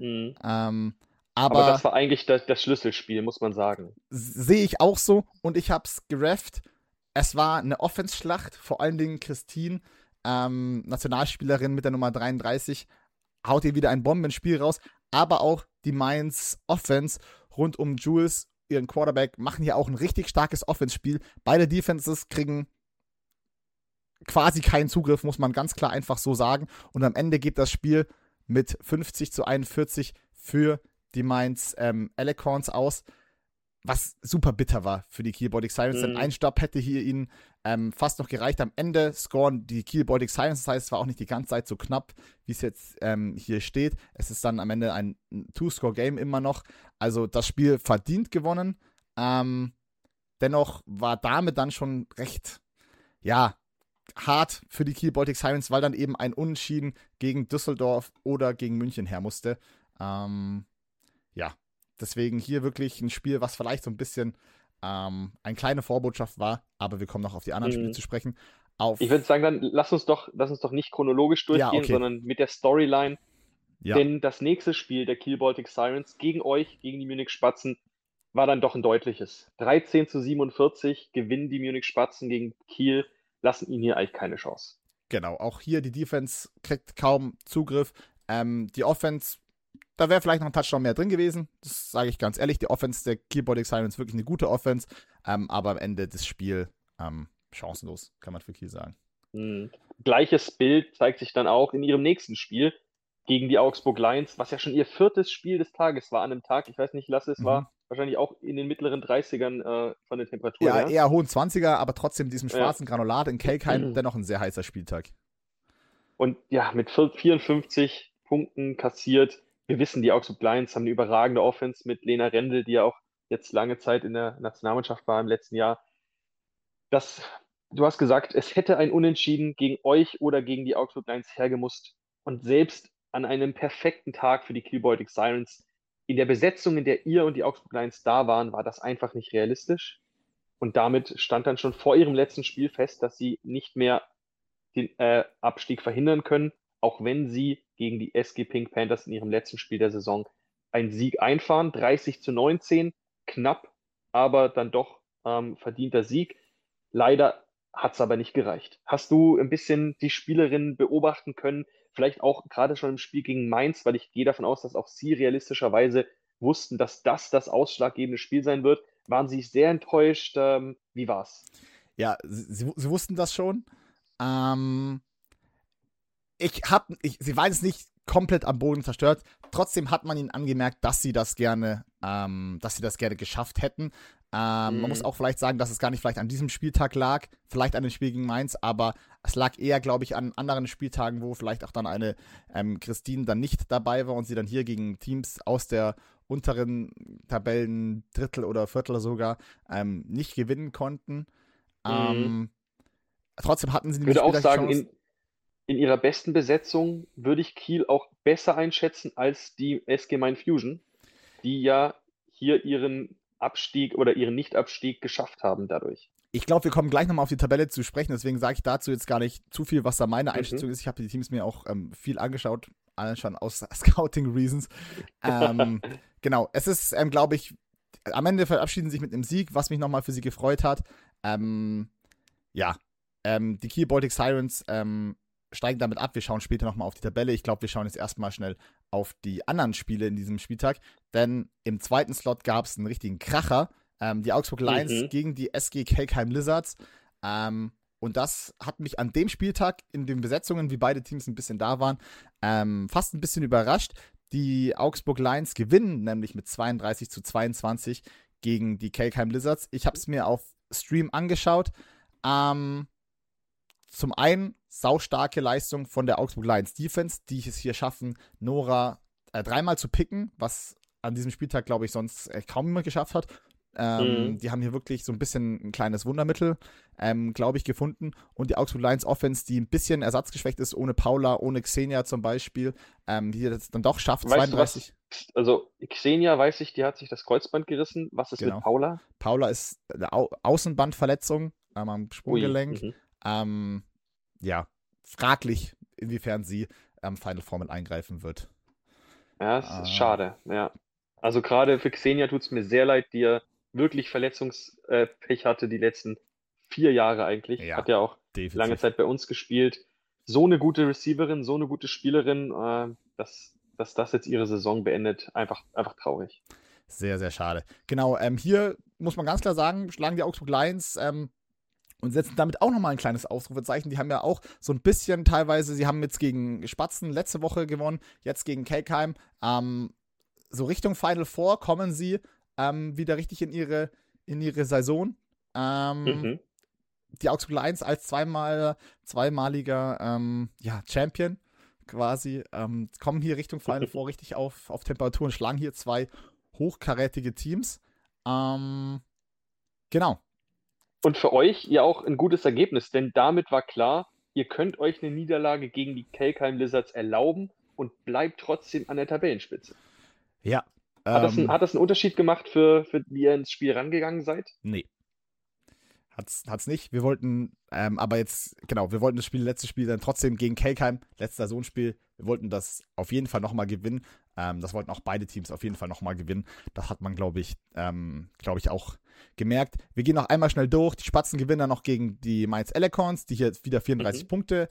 Aber das war eigentlich das Schlüsselspiel, muss man sagen. Sehe ich auch so, und ich habe es gerefft. Es war eine Offense-Schlacht, vor allen Dingen Christine, Nationalspielerin mit der Nummer 33, haut hier wieder ein Bombenspiel raus, aber auch die Mainz Offense rund um Jules, ihren Quarterback, machen hier auch ein richtig starkes Offense-Spiel. Beide Defenses kriegen quasi keinen Zugriff, muss man ganz klar einfach so sagen, und am Ende geht das Spiel mit 50-41 für die Mainz Alicorns aus, was super bitter war für die Kiel Baltic Sirens, denn ein Stopp hätte hier ihnen fast noch gereicht. Am Ende scoren die Kiel Baltic Sirens, das heißt, es war auch nicht die ganze Zeit so knapp, wie es jetzt hier steht. Es ist dann am Ende ein 2-Score-Game immer noch, also das Spiel verdient gewonnen. Dennoch war damit dann schon recht, hart für die Kiel Baltic Sirens, weil dann eben ein Unentschieden gegen Düsseldorf oder gegen München her musste. Deswegen hier wirklich ein Spiel, was vielleicht so ein bisschen eine kleine Vorbotschaft war, aber wir kommen noch auf die anderen Spiele zu sprechen. Ich würde sagen, dann lass uns doch nicht chronologisch durchgehen, sondern mit der Storyline. Ja. Denn das nächste Spiel der Kiel Baltic Sirens gegen euch, gegen die Munich Spatzen, war dann doch ein deutliches. 13-47 gewinnen die Munich Spatzen gegen Kiel, lassen ihnen hier eigentlich keine Chance. Genau, auch hier die Defense kriegt kaum Zugriff. Die Offense, da wäre vielleicht noch ein Touchdown mehr drin gewesen, das sage ich ganz ehrlich. Die Offense der Kiel Baltic Sirens ist wirklich eine gute Offense, aber am Ende des Spiels chancenlos, kann man für Kiel sagen. Gleiches Bild zeigt sich dann auch in ihrem nächsten Spiel gegen die Augsburg Lions, was ja schon ihr 4. Spiel des Tages war an einem Tag. Ich weiß nicht, Lasse, es war wahrscheinlich auch in den mittleren 30ern von der Temperatur. Ja, eher hohen 20er, aber trotzdem diesem schwarzen Granulat in Kelkheim dennoch ein sehr heißer Spieltag. Und ja, mit 54 Punkten kassiert. Wir wissen, die Augsburg Lions haben eine überragende Offense mit Lena Rendel, die ja auch jetzt lange Zeit in der Nationalmannschaft war im letzten Jahr. Du hast gesagt, es hätte ein Unentschieden gegen euch oder gegen die Augsburg Lions hergemusst. Und selbst an einem perfekten Tag für die Kiel Baltic Sirens, in der Besetzung, in der ihr und die Augsburg Lions da waren, war das einfach nicht realistisch. Und damit stand dann schon vor ihrem letzten Spiel fest, dass sie nicht mehr den Abstieg verhindern können, auch wenn sie gegen die SG Pink Panthers in ihrem letzten Spiel der Saison einen Sieg einfahren. 30-19, knapp, aber dann doch verdienter Sieg. Leider hat es aber nicht gereicht. Hast du ein bisschen die Spielerinnen beobachten können? Vielleicht auch gerade schon im Spiel gegen Mainz, weil ich gehe davon aus, dass auch sie realistischerweise wussten, dass das ausschlaggebende Spiel sein wird. Waren sie sehr enttäuscht? Wie war's? Ja, sie wussten das schon. Sie waren jetzt nicht komplett am Boden zerstört. Trotzdem hat man ihnen angemerkt, dass sie das gerne geschafft hätten. Man muss auch vielleicht sagen, dass es gar nicht vielleicht an diesem Spieltag lag, vielleicht an dem Spiel gegen Mainz, aber es lag eher, glaube ich, an anderen Spieltagen, wo vielleicht auch dann eine Christine dann nicht dabei war und sie dann hier gegen Teams aus der unteren Tabellen, Drittel oder Viertel sogar, nicht gewinnen konnten. Trotzdem hatten sie Ich würde auch sagen, Chance. in ihrer besten Besetzung würde ich Kiel auch besser einschätzen als die SG Main Fusion, die ja hier ihren Abstieg oder ihren Nicht-Abstieg geschafft haben dadurch. Ich glaube, wir kommen gleich nochmal auf die Tabelle zu sprechen, deswegen sage ich dazu jetzt gar nicht zu viel, was da meine Einschätzung ist. Ich habe die Teams mir auch viel angeschaut, alle schon aus Scouting-Reasons. Genau, es ist, glaube ich, am Ende verabschieden sie sich mit einem Sieg, was mich nochmal für sie gefreut hat. Die Kiel Baltic Sirens steigen damit ab. Wir schauen später nochmal auf die Tabelle. Ich glaube, wir schauen jetzt erstmal schnell auf die anderen Spiele in diesem Spieltag, denn im zweiten Slot gab es einen richtigen Kracher. Die Augsburg Lions gegen die SG Kelkheim Lizards. Und das hat mich an dem Spieltag in den Besetzungen, wie beide Teams ein bisschen da waren, fast ein bisschen überrascht. Die Augsburg Lions gewinnen nämlich mit 32-22 gegen die Kelkheim Lizards. Ich habe es mir auf Stream angeschaut. Zum einen saustarke Leistung von der Augsburg Lions Defense, die es hier schaffen, Nora dreimal zu picken, was an diesem Spieltag, glaube ich, sonst kaum jemand geschafft hat. Die haben hier wirklich so ein bisschen ein kleines Wundermittel, glaube ich, gefunden. Und die Augsburg Lions Offense, die ein bisschen ersatzgeschwächt ist, ohne Paula, ohne Xenia zum Beispiel, die das dann doch schafft, Weißt 32. Also Xenia, weiß ich, die hat sich das Kreuzband gerissen. Was ist mit Paula? Paula ist eine Außenbandverletzung am Sprunggelenk. Fraglich, inwiefern sie am Final Four mit eingreifen wird. Ja, es ist schade, ja. Also gerade für Xenia tut es mir sehr leid, die ja wirklich Verletzungspech hatte die letzten 4 Jahre eigentlich. Ja, hat ja auch definitiv lange Zeit bei uns gespielt. So eine gute Receiverin, so eine gute Spielerin, dass das jetzt ihre Saison beendet, einfach traurig. Sehr, sehr schade. Genau, hier muss man ganz klar sagen, schlagen die Augsburg Lions und setzen damit auch nochmal ein kleines Ausrufezeichen. Die haben ja auch so ein bisschen teilweise, sie haben jetzt gegen Spatzen letzte Woche gewonnen, jetzt gegen Kelkheim. So Richtung Final Four kommen sie wieder richtig in ihre Saison. Die Augsburg Lions als zweimaliger Champion quasi, kommen hier Richtung Final Four richtig auf Temperatur und schlagen hier 2 hochkarätige Teams. Genau. Und für euch ja auch ein gutes Ergebnis, denn damit war klar, ihr könnt euch eine Niederlage gegen die Kelkheim Lizards erlauben und bleibt trotzdem an der Tabellenspitze. Ja. Hat das einen Unterschied gemacht, für wie ihr ins Spiel rangegangen seid? Nee. Hat's nicht. Wir wollten, aber jetzt, genau, wir wollten das letzte Spiel dann trotzdem gegen Kelkheim, letztes Saisonspiel, wir wollten das auf jeden Fall nochmal gewinnen. Das wollten auch beide Teams auf jeden Fall nochmal gewinnen. Das hat man, glaube ich, auch gemerkt. Wir gehen noch einmal schnell durch. Die Spatzen gewinnen dann noch gegen die Mainz Ellicons, die hier wieder 34 Punkte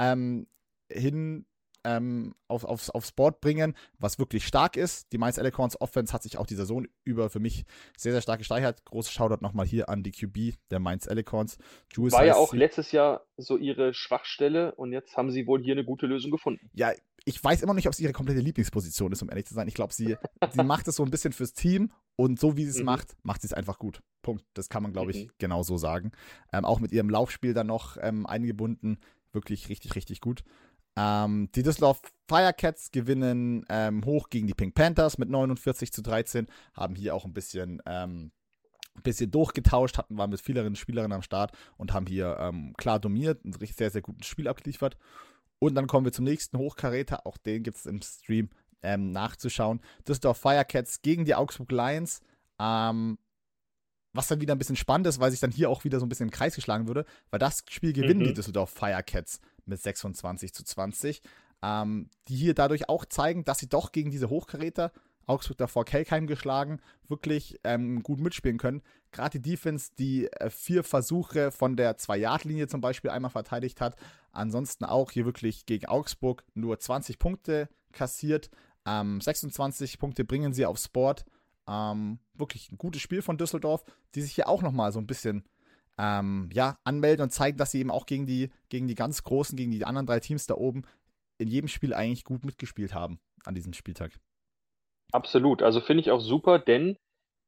aufs Board bringen, was wirklich stark ist. Die Mainz Ellicons Offense hat sich auch die Saison über für mich sehr, sehr stark gesteigert. Großes Shoutout nochmal hier an die QB der Mainz Ellicons. War ja auch letztes Jahr so ihre Schwachstelle und jetzt haben sie wohl hier eine gute Lösung gefunden. Ja, ich weiß immer noch nicht, ob es ihre komplette Lieblingsposition ist, um ehrlich zu sein. Ich glaube, sie macht es so ein bisschen fürs Team und so wie sie es macht sie es einfach gut. Punkt. Das kann man, glaube ich, genau so sagen. Auch mit ihrem Laufspiel dann noch eingebunden. Wirklich richtig, richtig gut. Die Düsseldorf Firecats gewinnen hoch gegen die Pink Panthers mit 49-13, haben hier auch ein bisschen durchgetauscht, waren mit vielen Spielerinnen am Start und haben hier klar dominiert, ein sehr, sehr gutes Spiel abgeliefert. Und dann kommen wir zum nächsten Hochkaräter, auch den gibt es im Stream nachzuschauen. Düsseldorf Firecats gegen die Augsburg Lions, was dann wieder ein bisschen spannend ist, weil sich dann hier auch wieder so ein bisschen im Kreis geschlagen würde, weil das Spiel gewinnen die Düsseldorf Firecats mit 26-20, die hier dadurch auch zeigen, dass sie doch gegen diese Hochkaräter, Augsburg davor Kelkheim geschlagen, wirklich gut mitspielen können. Gerade die Defense, die 4 Versuche von der 2-Yard-Linie zum Beispiel einmal verteidigt hat, ansonsten auch hier wirklich gegen Augsburg nur 20 Punkte kassiert, 26 Punkte bringen sie aufs Board. Wirklich ein gutes Spiel von Düsseldorf, die sich hier auch nochmal so ein bisschen anmelden und zeigen, dass sie eben auch gegen die ganz Großen, gegen die anderen 3 Teams da oben in jedem Spiel eigentlich gut mitgespielt haben an diesem Spieltag. Absolut, also finde ich auch super, denn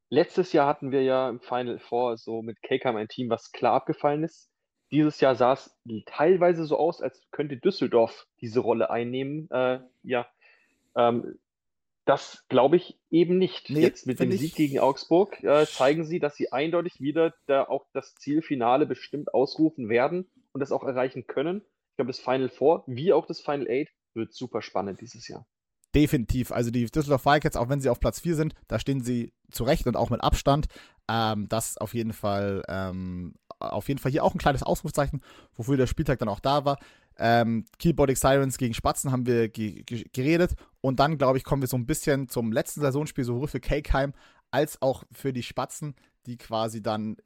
letztes Jahr hatten wir ja im Final Four so mit KCAM ein Team, was klar abgefallen ist. Dieses Jahr sah es teilweise so aus, als könnte Düsseldorf diese Rolle einnehmen. Ja, ähm, das glaube ich eben nicht. Nee, Jetzt mit dem finde Sieg gegen ich. Augsburg zeigen sie, dass sie eindeutig wieder da auch das Zielfinale bestimmt ausrufen werden und das auch erreichen können. Ich glaube, das Final Four wie auch das Final Eight wird super spannend dieses Jahr. Definitiv. Also die Düsseldorf Wildcats, auch wenn sie auf Platz 4 sind, da stehen sie zurecht und auch mit Abstand. Das auf jeden Fall hier auch ein kleines Ausrufzeichen, wofür der Spieltag dann auch da war. Kiel Baltic Sirens gegen Spatzen haben wir geredet. Und dann, glaube ich, kommen wir so ein bisschen zum letzten Saisonspiel, sowohl für Kelkheim als auch für die Spatzen, die quasi dann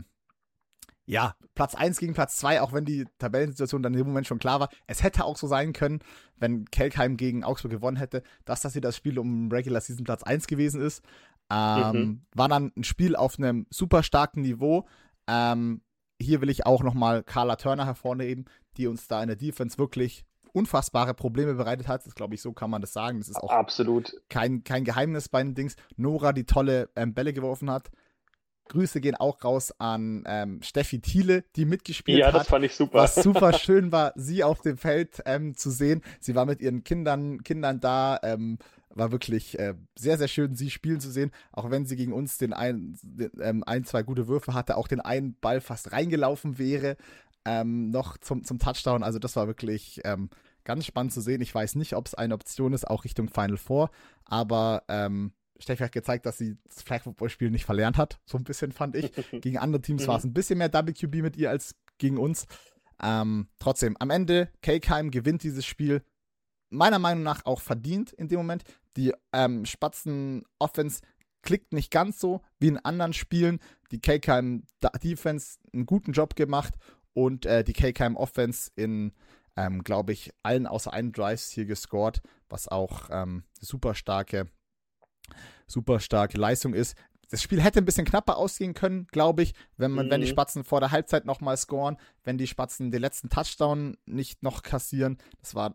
Platz 1 gegen Platz 2, auch wenn die Tabellensituation dann in dem Moment schon klar war. Es hätte auch so sein können, wenn Kelkheim gegen Augsburg gewonnen hätte, dass das hier das Spiel um Regular Season Platz 1 gewesen ist. Mhm. War dann ein Spiel auf einem super starken Niveau. Hier will ich auch nochmal Carla Turner hervorheben, die uns da in der Defense wirklich unfassbare Probleme bereitet hat. Das glaube ich, so kann man das sagen. Das ist auch Absolut. kein Geheimnis bei den Dings. Nora, die tolle Bälle geworfen hat. Grüße gehen auch raus an Steffi Thiele, die mitgespielt Ja, das hat. fand ich super. Was super schön war, sie auf dem Feld zu sehen. Sie war mit ihren Kindern da. War wirklich sehr, sehr schön, sie spielen zu sehen. Auch wenn sie gegen uns zwei gute Würfe hatte, auch den einen Ball fast reingelaufen wäre. Noch zum Touchdown. Also das war wirklich ganz spannend zu sehen. Ich weiß nicht, ob es eine Option ist, auch Richtung Final Four. Aber Steffi hat gezeigt, dass sie das Flag Football Spiel nicht verlernt hat. So ein bisschen, fand ich. Gegen andere Teams war es ein bisschen mehr WQB mit ihr als gegen uns. Trotzdem, am Ende, Kelkheim gewinnt dieses Spiel meiner Meinung nach auch verdient in dem Moment. Die Spatzen-Offense klickt nicht ganz so wie in anderen Spielen. Die Kelkheim-Defense einen guten Job gemacht und die Kelkheim-Offense in, glaube ich, allen außer einen Drives hier gescored, was auch super starke Leistung ist. Das Spiel hätte ein bisschen knapper ausgehen können, glaube ich, wenn die Spatzen vor der Halbzeit nochmal scoren, wenn die Spatzen den letzten Touchdown nicht noch kassieren. Das war,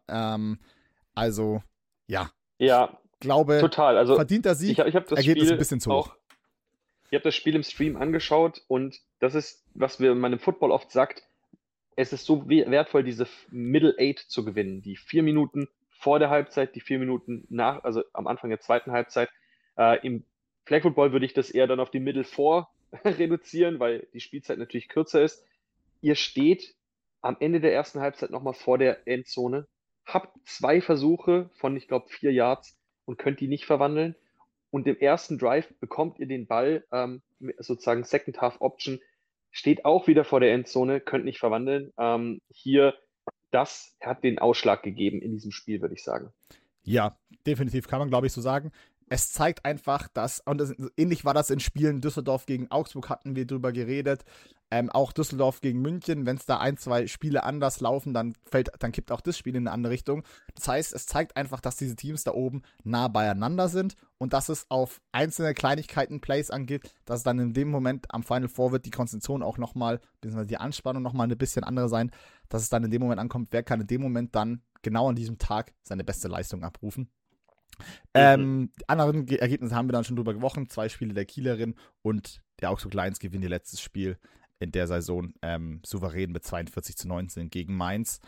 Ja, glaube, total. Also verdienter Sieg, ich hab das Ergebnis ein Spiel bisschen zu hoch. auch, ich habe das Spiel im Stream angeschaut und das ist, was man im Football oft sagt, es ist so wertvoll, diese Middle Eight zu gewinnen. Die 4 Minuten vor der Halbzeit, die 4 Minuten nach, also am Anfang der zweiten Halbzeit. Im Flag Football würde ich das eher dann auf die Middle Four reduzieren, weil die Spielzeit natürlich kürzer ist. Ihr steht am Ende der ersten Halbzeit nochmal vor der Endzone, habt 2 Versuche von, ich glaube, 4 Yards und könnt die nicht verwandeln. Und im ersten Drive bekommt ihr den Ball, sozusagen Second Half Option, steht auch wieder vor der Endzone, könnt nicht verwandeln. Hier, das hat den Ausschlag gegeben in diesem Spiel, würde ich sagen. Ja, definitiv kann man, glaube ich, so sagen. Es zeigt einfach, ähnlich war das in Spielen Düsseldorf gegen Augsburg, hatten wir drüber geredet. Auch Düsseldorf gegen München, wenn es da 1, 2 Spiele anders laufen, dann kippt auch das Spiel in eine andere Richtung. Das heißt, es zeigt einfach, dass diese Teams da oben nah beieinander sind und dass es auf einzelne Kleinigkeiten, Plays angeht, dass es dann in dem Moment am Final Four wird die Konzentration auch nochmal, beziehungsweise die Anspannung nochmal ein bisschen andere sein, dass es dann in dem Moment ankommt, wer kann in dem Moment dann genau an diesem Tag seine beste Leistung abrufen. Die anderen Ergebnisse haben wir dann schon drüber gesprochen. 2 Spiele der Kielerin und der Augsburg Lions gewinnen ihr letztes Spiel in der Saison souverän mit 42-19 gegen Mainz.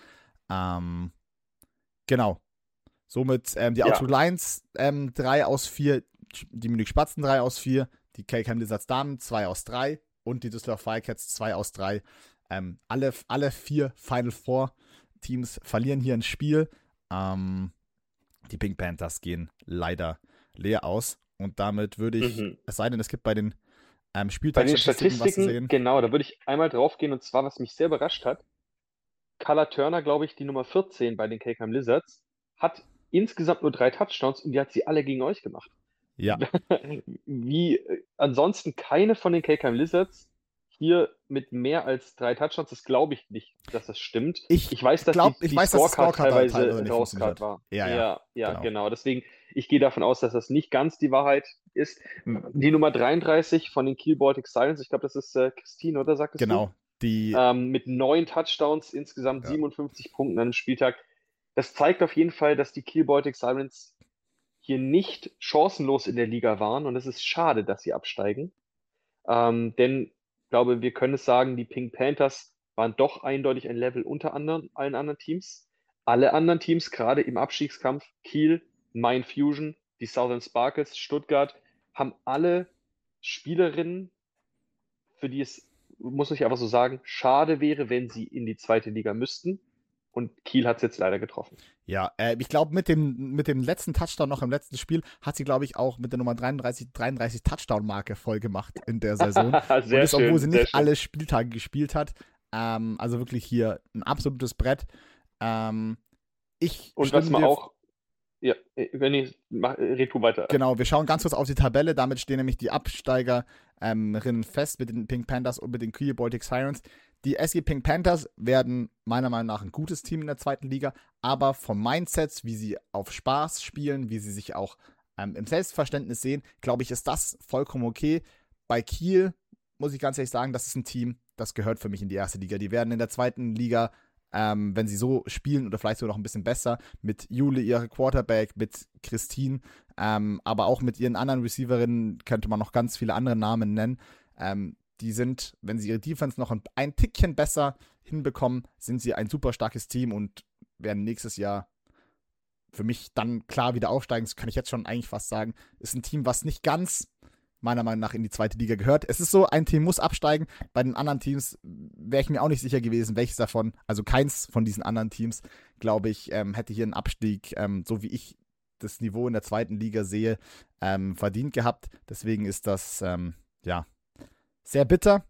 Genau. Somit die Augsburg Lions 3 aus 4, die Munich Spatzen 3 aus 4, die Kelkheim Lizards Damen 2 aus 3 und die Düsseldorf Wildcats 2 aus 3. Alle 4 Final Four Teams verlieren hier ein Spiel. Die Pink Panthers gehen leider leer aus. Und damit würde ich, es sei denn, es gibt bei den Bei den Spieltagsstatistiken was zu Statistiken, sehen. genau, da würde ich einmal drauf gehen und zwar, was mich sehr überrascht hat. Carla Turner, glaube ich, die Nummer 14 bei den Kelkheim Lizards, hat insgesamt nur 3 Touchdowns und die hat sie alle gegen euch gemacht. Ja, Wie ansonsten keine von den Kelkheim Lizards hier mit mehr als 3 Touchdowns, das glaube ich nicht, dass das stimmt. Ich weiß, dass die dass das Scorecard teilweise nicht funktioniert rauscard hat. war. Ja, Genau. Deswegen, ich gehe davon aus, dass das nicht ganz die Wahrheit ist. Die Nummer 33 von den Kiel Baltic Sirens, ich glaube, das ist Christine, oder sagtest Genau. du? Mit 9 Touchdowns, insgesamt 57 Punkten an einem Spieltag. Das zeigt auf jeden Fall, dass die Kiel Baltic Sirens hier nicht chancenlos in der Liga waren und es ist schade, dass sie absteigen. Denn ich glaube, wir können es sagen, die Pink Panthers waren doch eindeutig ein Level unter allen anderen Teams. Alle anderen Teams, gerade im Abstiegskampf, Kiel, Main Fusion, die Southern Sparkles, Stuttgart, haben alle Spielerinnen, für die es, muss ich einfach so sagen, schade wäre, wenn sie in die zweite Liga müssten. Und Kiel hat es jetzt leider getroffen. Ja, ich glaube, mit dem letzten Touchdown noch im letzten Spiel hat sie, glaube ich, auch mit der Nummer 33 Touchdown-Marke voll gemacht in der Saison. Und Sehr das, obwohl schön, sie sehr nicht schön. alle Spieltage gespielt hat. Also wirklich hier ein absolutes Brett. Ich Und was stimme man dir. auch, ja, wenn ich, red du weiter. Genau, wir schauen ganz kurz auf die Tabelle. Damit stehen nämlich die Absteigerinnen fest mit den Pink Panthers und mit den Kiel Baltic Sirens. Die SG Pink Panthers werden meiner Meinung nach ein gutes Team in der zweiten Liga, aber vom Mindset, wie sie auf Spaß spielen, wie sie sich auch im Selbstverständnis sehen, glaube ich, ist das vollkommen okay. Bei Kiel muss ich ganz ehrlich sagen, das ist ein Team, das gehört für mich in die erste Liga. Die werden in der zweiten Liga, wenn sie so spielen oder vielleicht sogar noch ein bisschen besser, mit Jule, ihre Quarterback, mit Christine, aber auch mit ihren anderen Receiverinnen könnte man noch ganz viele andere Namen nennen. Die sind, wenn sie ihre Defense noch ein Tickchen besser hinbekommen, sind sie ein super starkes Team und werden nächstes Jahr für mich dann klar wieder aufsteigen. Das kann ich jetzt schon eigentlich fast sagen. Ist ein Team, was nicht ganz meiner Meinung nach in die zweite Liga gehört. Es ist so, ein Team muss absteigen. Bei den anderen Teams wäre ich mir auch nicht sicher gewesen, welches davon, also keins von diesen anderen Teams, glaube ich, hätte hier einen Abstieg, so wie ich das Niveau in der zweiten Liga sehe, verdient gehabt. Deswegen ist das, ja, sehr bitter.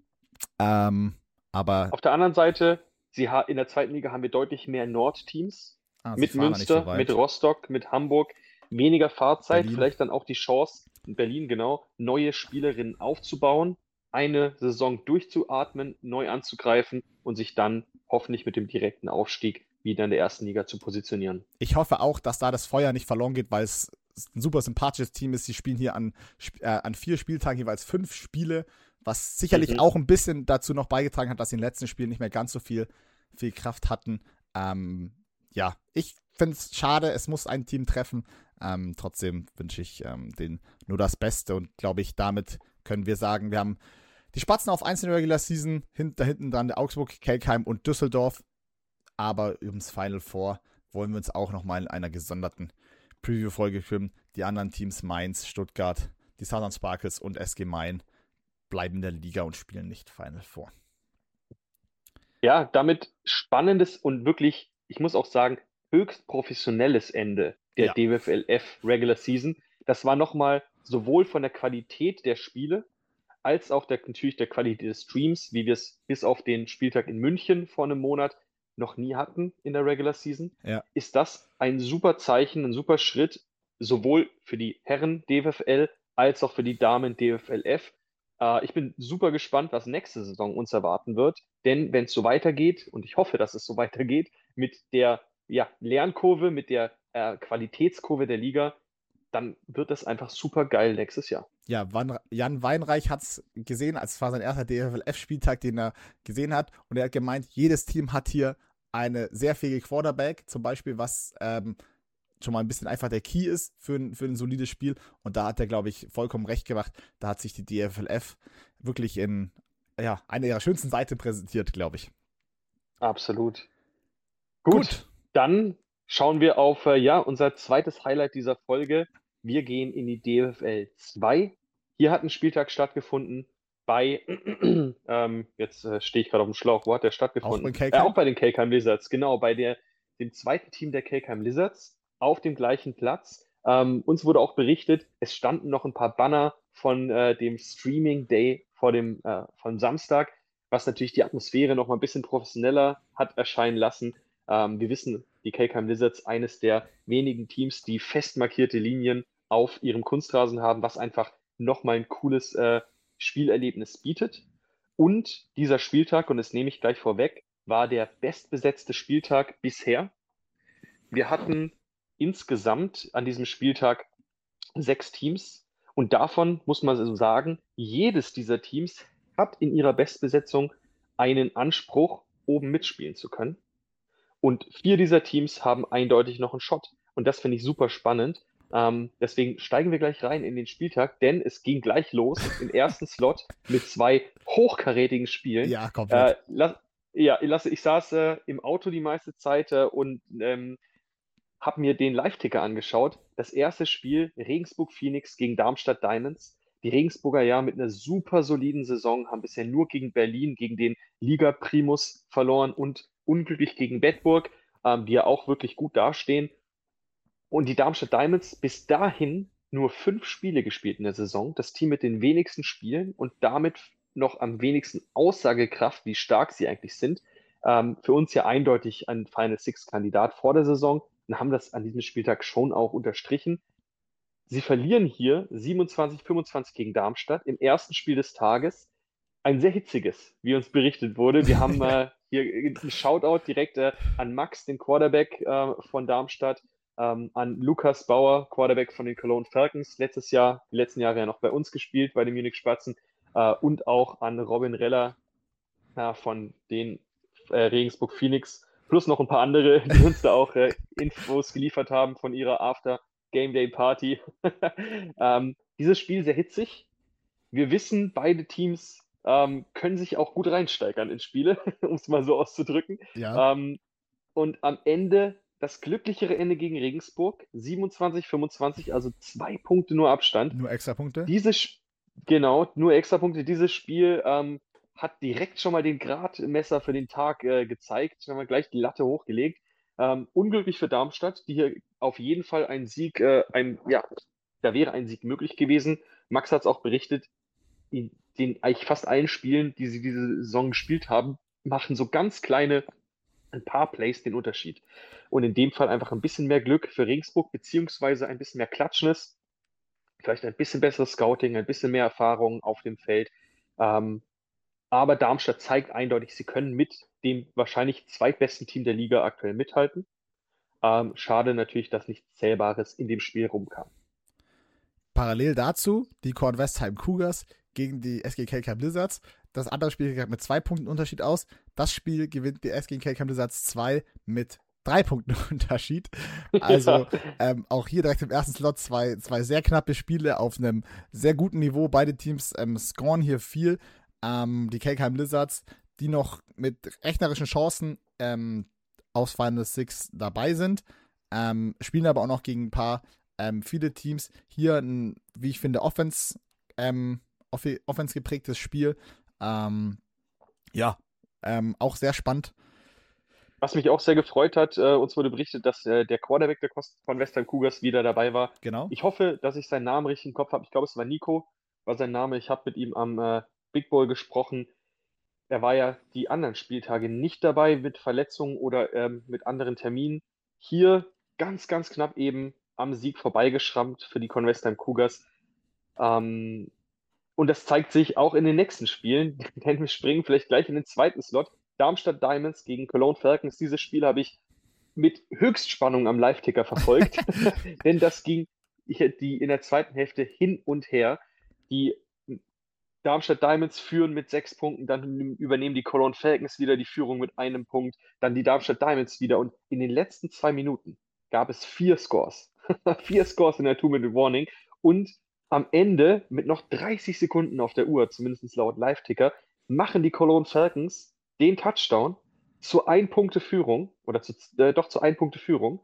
Aber Auf der anderen Seite, in der zweiten Liga haben wir deutlich mehr Nordteams sie mit fahren da nicht so Münster, mit weit. Rostock, mit Hamburg. Weniger Fahrzeit, Berlin. vielleicht dann auch die Chance, in Berlin genau, neue Spielerinnen aufzubauen, eine Saison durchzuatmen, neu anzugreifen und sich dann hoffentlich mit dem direkten Aufstieg wieder in der ersten Liga zu positionieren. Ich hoffe auch, dass da das Feuer nicht verloren geht, weil es ein super sympathisches Team ist. Sie spielen hier an 4 Spieltagen jeweils 5 Spiele, was sicherlich auch ein bisschen dazu noch beigetragen hat, dass sie in den letzten Spielen nicht mehr ganz so viel Kraft hatten. Ja, ich finde es schade, es muss ein Team treffen. Trotzdem wünsche ich denen nur das Beste und glaube ich, damit können wir sagen, wir haben die Spatzen auf 1 in der Regular Season, da hinten dran der Augsburg, Kelkheim und Düsseldorf. Aber ums Final Four wollen wir uns auch nochmal in einer gesonderten Preview-Folge kümmern. Die anderen Teams, Mainz, Stuttgart, die Southern Sparkles und SG Main, bleiben in der Liga und spielen nicht Final Four. Ja, damit spannendes und wirklich, ich muss auch sagen, höchst professionelles Ende der Ja. DWFL-F Regular Season. Das war nochmal sowohl von der Qualität der Spiele als auch natürlich der Qualität des Streams, wie wir es bis auf den Spieltag in München vor einem Monat noch nie hatten in der Regular Season, Ja. ist das ein super Zeichen, ein super Schritt, sowohl für die Herren DWFL als auch für die Damen DWFL-F. Ich bin super gespannt, was nächste Saison uns erwarten wird, denn wenn es so weitergeht, und ich hoffe, dass es so weitergeht, mit der Lernkurve, mit der Qualitätskurve der Liga, dann wird das einfach super geil nächstes Jahr. Ja, Jan Weinreich hat es gesehen, als es war sein erster DFL-F-Spieltag, den er gesehen hat. Und er hat gemeint, jedes Team hat hier eine sehr fähige Quarterback, zum Beispiel, was schon mal ein bisschen einfach der Key ist für ein solides Spiel. Und da hat er, glaube ich, vollkommen recht gemacht. Da hat sich die DFL-F wirklich in einer ihrer schönsten Seiten präsentiert, glaube ich. Absolut. Gut, dann schauen wir auf unser zweites Highlight dieser Folge. Wir gehen in die DFL 2. Hier hat ein Spieltag stattgefunden bei, jetzt stehe ich gerade auf dem Schlauch, wo hat der stattgefunden? Auch bei den Kelkheim Lizards, genau, bei dem zweiten Team der Kelkheim Lizards auf dem gleichen Platz. Uns wurde auch berichtet, es standen noch ein paar Banner von dem Streaming Day von Samstag, was natürlich die Atmosphäre noch mal ein bisschen professioneller hat erscheinen lassen. Wir wissen, die Kelkheim Lizards, eines der wenigen Teams, die fest markierte Linien auf ihrem Kunstrasen haben, was einfach nochmal ein cooles Spielerlebnis bietet. Und dieser Spieltag, und das nehme ich gleich vorweg, war der bestbesetzte Spieltag bisher. Wir hatten insgesamt an diesem Spieltag 6 Teams und davon muss man so sagen, jedes dieser Teams hat in ihrer Bestbesetzung einen Anspruch, oben mitspielen zu können. Und 4 dieser Teams haben eindeutig noch einen Shot. Und das finde ich super spannend. Deswegen steigen wir gleich rein in den Spieltag, denn es ging gleich los im ersten Slot mit zwei hochkarätigen Spielen. Ja, komplett. Ich saß im Auto die meiste Zeit und habe mir den Live-Ticker angeschaut. Das erste Spiel, Regensburg Phoenix gegen Darmstadt Diamonds. Die Regensburger ja mit einer super soliden Saison, haben bisher nur gegen Berlin, gegen den Liga-Primus verloren und unglücklich gegen Bedburg, die ja auch wirklich gut dastehen. Und die Darmstadt Diamonds bis dahin nur 5 Spiele gespielt in der Saison. Das Team mit den wenigsten Spielen und damit noch am wenigsten Aussagekraft, wie stark sie eigentlich sind. Für uns ja eindeutig ein Final Six-Kandidat vor der Saison und haben das an diesem Spieltag schon auch unterstrichen. Sie verlieren hier 27-25 gegen Darmstadt im ersten Spiel des Tages. Ein sehr hitziges, wie uns berichtet wurde. Wir haben hier einen Shoutout direkt an Max, den Quarterback von Darmstadt, an Lukas Bauer, Quarterback von den Cologne Falcons, letztes Jahr, die letzten Jahre ja noch bei uns gespielt, bei den Munich Spatzen, und auch an Robin Reller von den Regensburg Phoenix, plus noch ein paar andere, die uns da auch Infos geliefert haben von ihrer After-Game Day Party. Dieses Spiel sehr hitzig. Wir wissen, beide Teams können sich auch gut reinsteigern in Spiele, um es mal so auszudrücken. Ja, Ähm, und am Ende das glücklichere Ende gegen Regensburg, 27-25, also 2 Punkte nur Abstand. nur Extrapunkte. Dieses, genau, nur Extrapunkte. Dieses Spiel hat direkt schon mal den Gradmesser für den Tag gezeigt. Haben wir gleich die Latte hochgelegt. Unglücklich für Darmstadt, die hier auf jeden Fall ein Sieg, ja, da wäre ein Sieg möglich gewesen. Max hat es auch berichtet, in den eigentlich fast allen Spielen, die sie diese Saison gespielt haben, machen so ganz kleine, ein paar Plays den Unterschied. Und in dem Fall einfach ein bisschen mehr Glück für Regensburg, beziehungsweise ein bisschen mehr Klatschnis, vielleicht ein bisschen besseres Scouting, ein bisschen mehr Erfahrung auf dem Feld. Ähm, aber Darmstadt zeigt eindeutig, sie können mit dem wahrscheinlich zweitbesten Team der Liga aktuell mithalten. Schade natürlich, dass nichts Zählbares in dem Spiel rumkam. Parallel dazu die Kornwestheim Cougars gegen die SGK Blizzards. Das andere Spiel geht mit 2 Punkten Unterschied aus. Das Spiel gewinnt die SGK Blizzards 2 mit 3 Punkten Unterschied. Also auch hier direkt im ersten Slot zwei sehr knappe Spiele auf einem sehr guten Niveau. Beide Teams scoren hier viel. Die Kelkheim Blizzards, die noch mit rechnerischen Chancen aus Final Six dabei sind, spielen aber auch noch gegen ein paar viele Teams. Hier ein, wie ich finde, Offense geprägtes Spiel. Ja, auch sehr spannend. Was mich auch sehr gefreut hat, uns wurde berichtet, dass der Quarterback von Western Cougars wieder dabei war. Genau. Ich hoffe, dass ich seinen Namen richtig im Kopf habe. Ich glaube, es war Nico, war sein Name. Ich habe mit ihm am Big Bowl gesprochen. Er war ja die anderen Spieltage nicht dabei mit Verletzungen oder mit anderen Terminen. Hier ganz, ganz knapp eben am Sieg vorbeigeschrammt für die Convestheim Cougars. Ähm, und das zeigt sich auch in den nächsten Spielen, denn wir springen vielleicht gleich in den zweiten Slot. Darmstadt Diamonds gegen Cologne Falcons. Dieses Spiel habe ich mit Höchstspannung am Live-Ticker verfolgt, denn das ging in der zweiten Hälfte hin und her. Die Darmstadt Diamonds führen mit 6 Punkten, dann übernehmen die Cologne Falcons wieder die Führung mit 1 Punkt, dann die Darmstadt Diamonds wieder und in den letzten 2 Minuten gab es 4 Scores. 4 Scores in der Two-Minute-Warning und am Ende mit noch 30 Sekunden auf der Uhr, zumindest laut Live-Ticker, machen die Cologne Falcons den Touchdown zur 1-Punkte-Führung oder doch zur 1-Punkte-Führung,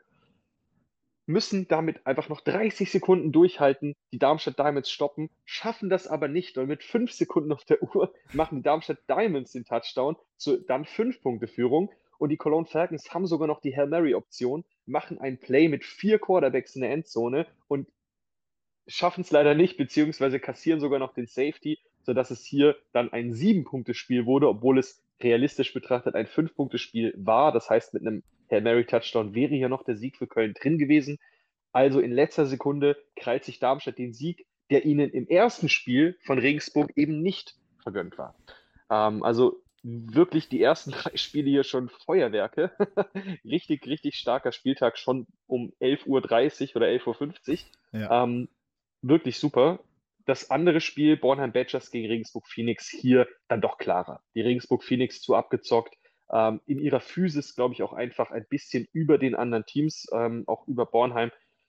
müssen damit einfach noch 30 Sekunden durchhalten, die Darmstadt Diamonds stoppen, schaffen das aber nicht und mit 5 Sekunden auf der Uhr machen die Darmstadt Diamonds den Touchdown zu dann 5-Punkte-Führung und die Cologne Falcons haben sogar noch die Hail Mary-Option, machen ein Play mit 4 Quarterbacks in der Endzone und schaffen es leider nicht, beziehungsweise kassieren sogar noch den Safety, sodass es hier dann ein 7-Punkte-Spiel wurde, obwohl es realistisch betrachtet ein 5-Punkte-Spiel war. Das heißt, mit einem Hail Mary-Touchdown wäre hier noch der Sieg für Köln drin gewesen. Also in letzter Sekunde krallt sich Darmstadt den Sieg, der ihnen im ersten Spiel von Regensburg eben nicht vergönnt war. Also wirklich die ersten 3 Spiele hier schon Feuerwerke. Richtig, richtig starker Spieltag, schon um 11:30 Uhr oder 11:50 Uhr. Ja. Wirklich super. Das andere Spiel, Bornheim Badgers gegen Regensburg Phoenix, hier dann doch klarer. Die Regensburg Phoenix zu abgezockt. In ihrer Physis, glaube ich, auch einfach ein bisschen über den anderen Teams, auch über Bornheim.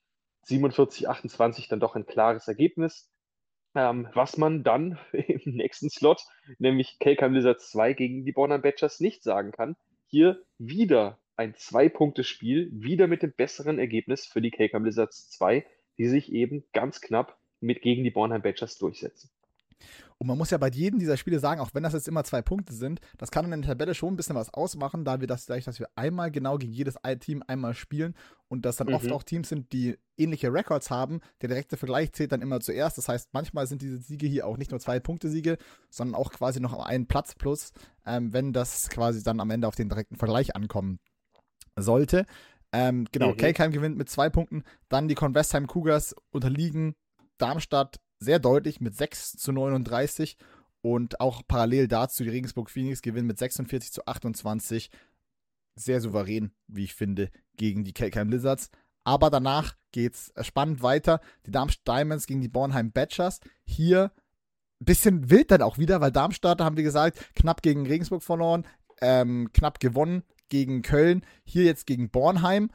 47-28 dann doch ein klares Ergebnis. Was man dann im nächsten Slot, nämlich Kelkheim Lizards 2 gegen die Bornheim Badgers, nicht sagen kann. Hier wieder ein 2-Punkte-Spiel, wieder mit dem besseren Ergebnis für die Kelkheim Lizards 2, die sich eben ganz knapp gegen die Bornheim Badgers durchsetzen. Und man muss ja bei jedem dieser Spiele sagen, auch wenn das jetzt immer 2 Punkte sind, das kann in der Tabelle schon ein bisschen was ausmachen, da wir dass wir einmal genau gegen jedes Team einmal spielen und das dann oft auch Teams sind, die ähnliche Records haben. Der direkte Vergleich zählt dann immer zuerst. Das heißt, manchmal sind diese Siege hier auch nicht nur 2-Punkte-Siege, sondern auch quasi noch einen Platz plus, wenn das quasi dann am Ende auf den direkten Vergleich ankommen sollte. Genau, Kelkheim gewinnt mit 2 Punkten, dann die Convestheim Cougars unterliegen Darmstadt sehr deutlich mit 6-39 und auch parallel dazu die Regensburg Phoenix gewinnen mit 46-28 sehr souverän, wie ich finde, gegen die Kelkheim Lizards. Aber danach geht's spannend weiter. Die Darmstadt Diamonds gegen die Bornheim Badgers. Hier ein bisschen wild dann auch wieder, weil Darmstadt, haben wir gesagt, knapp gegen Regensburg verloren, knapp gewonnen gegen Köln, hier jetzt gegen Bornheim.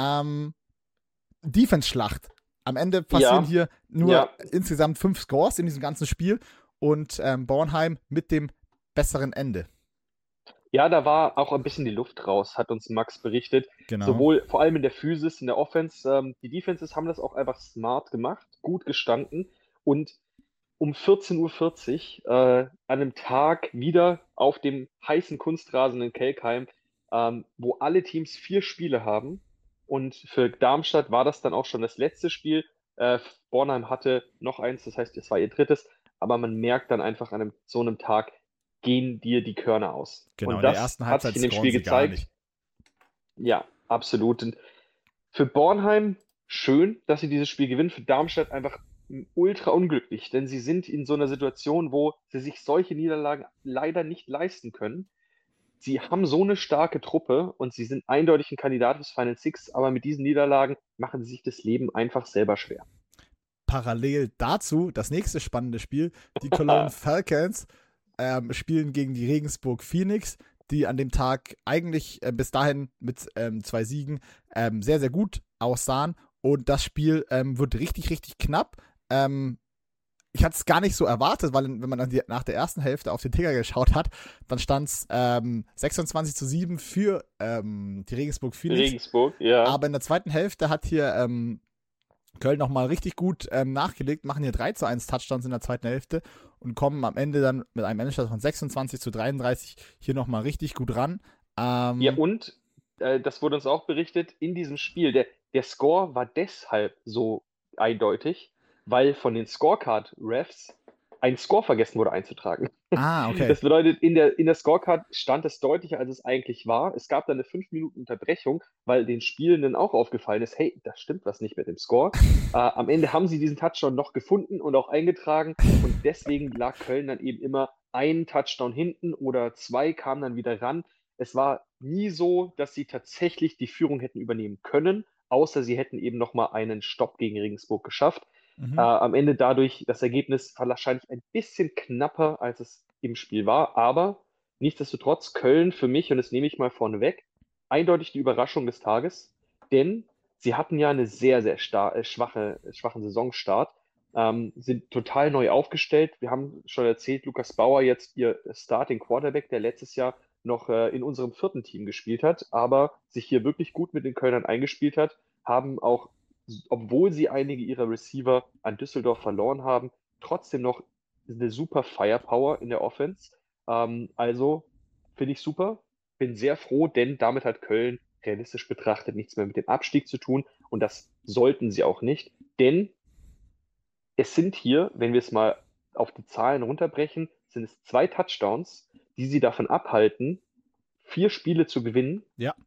Defense-Schlacht. Am Ende passieren hier nur insgesamt 5 Scores in diesem ganzen Spiel und Bornheim mit dem besseren Ende. Ja, da war auch ein bisschen die Luft raus, hat uns Max berichtet. Genau. Sowohl vor allem in der Physis, in der Offense. Die Defenses haben das auch einfach smart gemacht, gut gestanden. Und um 14:40 Uhr an einem Tag wieder auf dem heißen Kunstrasen in Kelkheim, wo alle Teams 4 Spiele haben. Und für Darmstadt war das dann auch schon das letzte Spiel. Bornheim hatte noch eins, das heißt, es war ihr drittes. Aber man merkt dann einfach an so einem Tag, gehen dir die Körner aus. Genau, und in das der ersten hat Halbzeit sich in dem Spiel gezeigt. Ja, absolut. Und für Bornheim schön, dass sie dieses Spiel gewinnen. Für Darmstadt einfach ultra unglücklich, denn sie sind in so einer Situation, wo sie sich solche Niederlagen leider nicht leisten können. Sie haben so eine starke Truppe und sie sind eindeutig ein Kandidat fürs Final Six, aber mit diesen Niederlagen machen sie sich das Leben einfach selber schwer. Parallel dazu das nächste spannende Spiel. Die Cologne Falcons spielen gegen die Regensburg Phoenix, die an dem Tag eigentlich bis dahin mit 2 Siegen sehr, sehr gut aussahen. Und das Spiel wird richtig, richtig knapp. Ich hatte es gar nicht so erwartet, weil wenn man dann nach der ersten Hälfte auf den Ticker geschaut hat, dann stand es 26:7 für die Regensburg Phoenix. Aber in der zweiten Hälfte hat hier Köln nochmal richtig gut nachgelegt, machen hier 3:1 Touchdowns in der zweiten Hälfte und kommen am Ende dann mit einem Endestand von 26:33 hier nochmal richtig gut ran. Und das wurde uns auch berichtet, in diesem Spiel, der Score war deshalb so eindeutig, weil von den Scorecard-Refs ein Score vergessen wurde einzutragen. Okay. Das bedeutet, in der Scorecard stand es deutlicher, als es eigentlich war. Es gab dann eine 5 Minuten Unterbrechung, weil den Spielenden auch aufgefallen ist, hey, da stimmt was nicht mit dem Score. Am Ende haben sie diesen Touchdown noch gefunden und auch eingetragen und deswegen lag Köln dann eben immer einen Touchdown hinten oder 2 kamen dann wieder ran. Es war nie so, dass sie tatsächlich die Führung hätten übernehmen können, außer sie hätten eben nochmal einen Stopp gegen Regensburg geschafft. Am Ende dadurch das Ergebnis war wahrscheinlich ein bisschen knapper, als es im Spiel war, aber nichtsdestotrotz Köln für mich, und das nehme ich mal vorneweg, eindeutig die Überraschung des Tages, denn sie hatten ja eine sehr, sehr schwachen Saisonstart, sind total neu aufgestellt. Wir haben schon erzählt, Lukas Bauer jetzt ihr Starting Quarterback, der letztes Jahr noch in unserem 4. Team gespielt hat, aber sich hier wirklich gut mit den Kölnern eingespielt hat, haben auch, obwohl sie einige ihrer Receiver an Düsseldorf verloren haben, trotzdem noch eine super Firepower in der Offense. Also finde ich super. Bin sehr froh, denn damit hat Köln realistisch betrachtet nichts mehr mit dem Abstieg zu tun und das sollten sie auch nicht, denn es sind hier, wenn wir es mal auf die Zahlen runterbrechen, sind es 2 Touchdowns, die sie davon abhalten, 4 Spiele zu gewinnen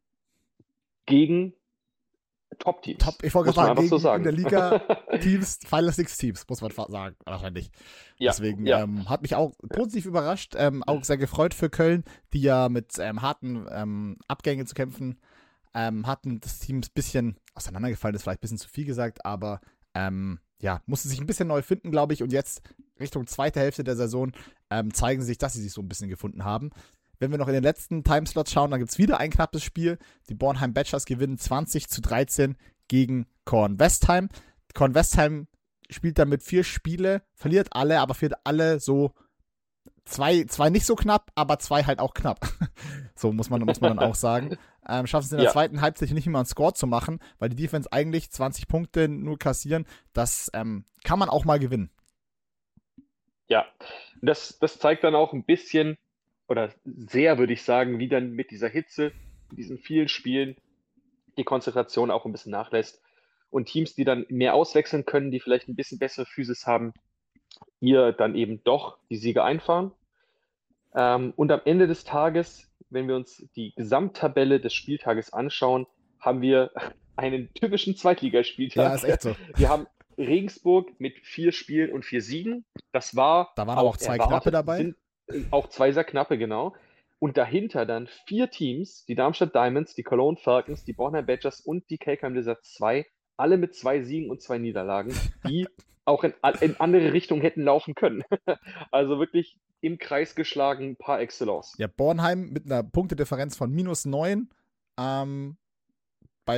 gegen Top-Teams. Ich wollte gerade sagen, so in der Liga Teams, Final Six Teams, muss man sagen, wahrscheinlich. Ja, deswegen hat mich auch positiv überrascht, auch sehr gefreut für Köln, die ja mit harten Abgängen zu kämpfen hatten. Das Team ist ein bisschen auseinandergefallen, ist vielleicht ein bisschen zu viel gesagt, aber musste sich ein bisschen neu finden, glaube ich, und jetzt Richtung zweite Hälfte der Saison zeigen sie sich, dass sie sich so ein bisschen gefunden haben. Wenn wir noch in den letzten Timeslot schauen, dann gibt es wieder ein knappes Spiel. Die Bornheim Badgers gewinnen 20:13 gegen Kornwestheim. Kornwestheim spielt damit 4 Spiele, verliert alle, aber führt alle so zwei nicht so knapp, aber 2 halt auch knapp. So muss man dann auch sagen. Schaffen es in der Ja, zweiten Halbzeit nicht mehr einen Score zu machen, weil die Defense eigentlich 20 Punkte nur kassieren. Das kann man auch mal gewinnen. ja. Das zeigt dann auch ein bisschen, oder sehr, würde ich sagen, wie dann mit dieser Hitze, mit diesen vielen Spielen, die Konzentration auch ein bisschen nachlässt. Und Teams, die dann mehr auswechseln können, die vielleicht ein bisschen bessere Physis haben, hier dann eben doch die Siege einfahren. Und am Ende des Tages, wenn wir uns die Gesamttabelle des Spieltages anschauen, haben wir einen typischen Ja, Zweitligaspieltag. ist echt so. Wir haben Regensburg mit 4 Spielen und 4 Siegen. Das war Da waren aber auch auch 2 Knappe erwartet, dabei. sind auch 2 sehr knappe, genau. Und dahinter dann 4 Teams, die Darmstadt Diamonds, die Cologne Falcons, die Bornholm Badgers und die Kelkheim Lizards 2, alle mit 2 Siegen und 2 Niederlagen, die auch in andere Richtungen hätten laufen können. Also wirklich im Kreis geschlagen par excellence. Ja, Bornheim mit einer Punktedifferenz von -9 ähm, bei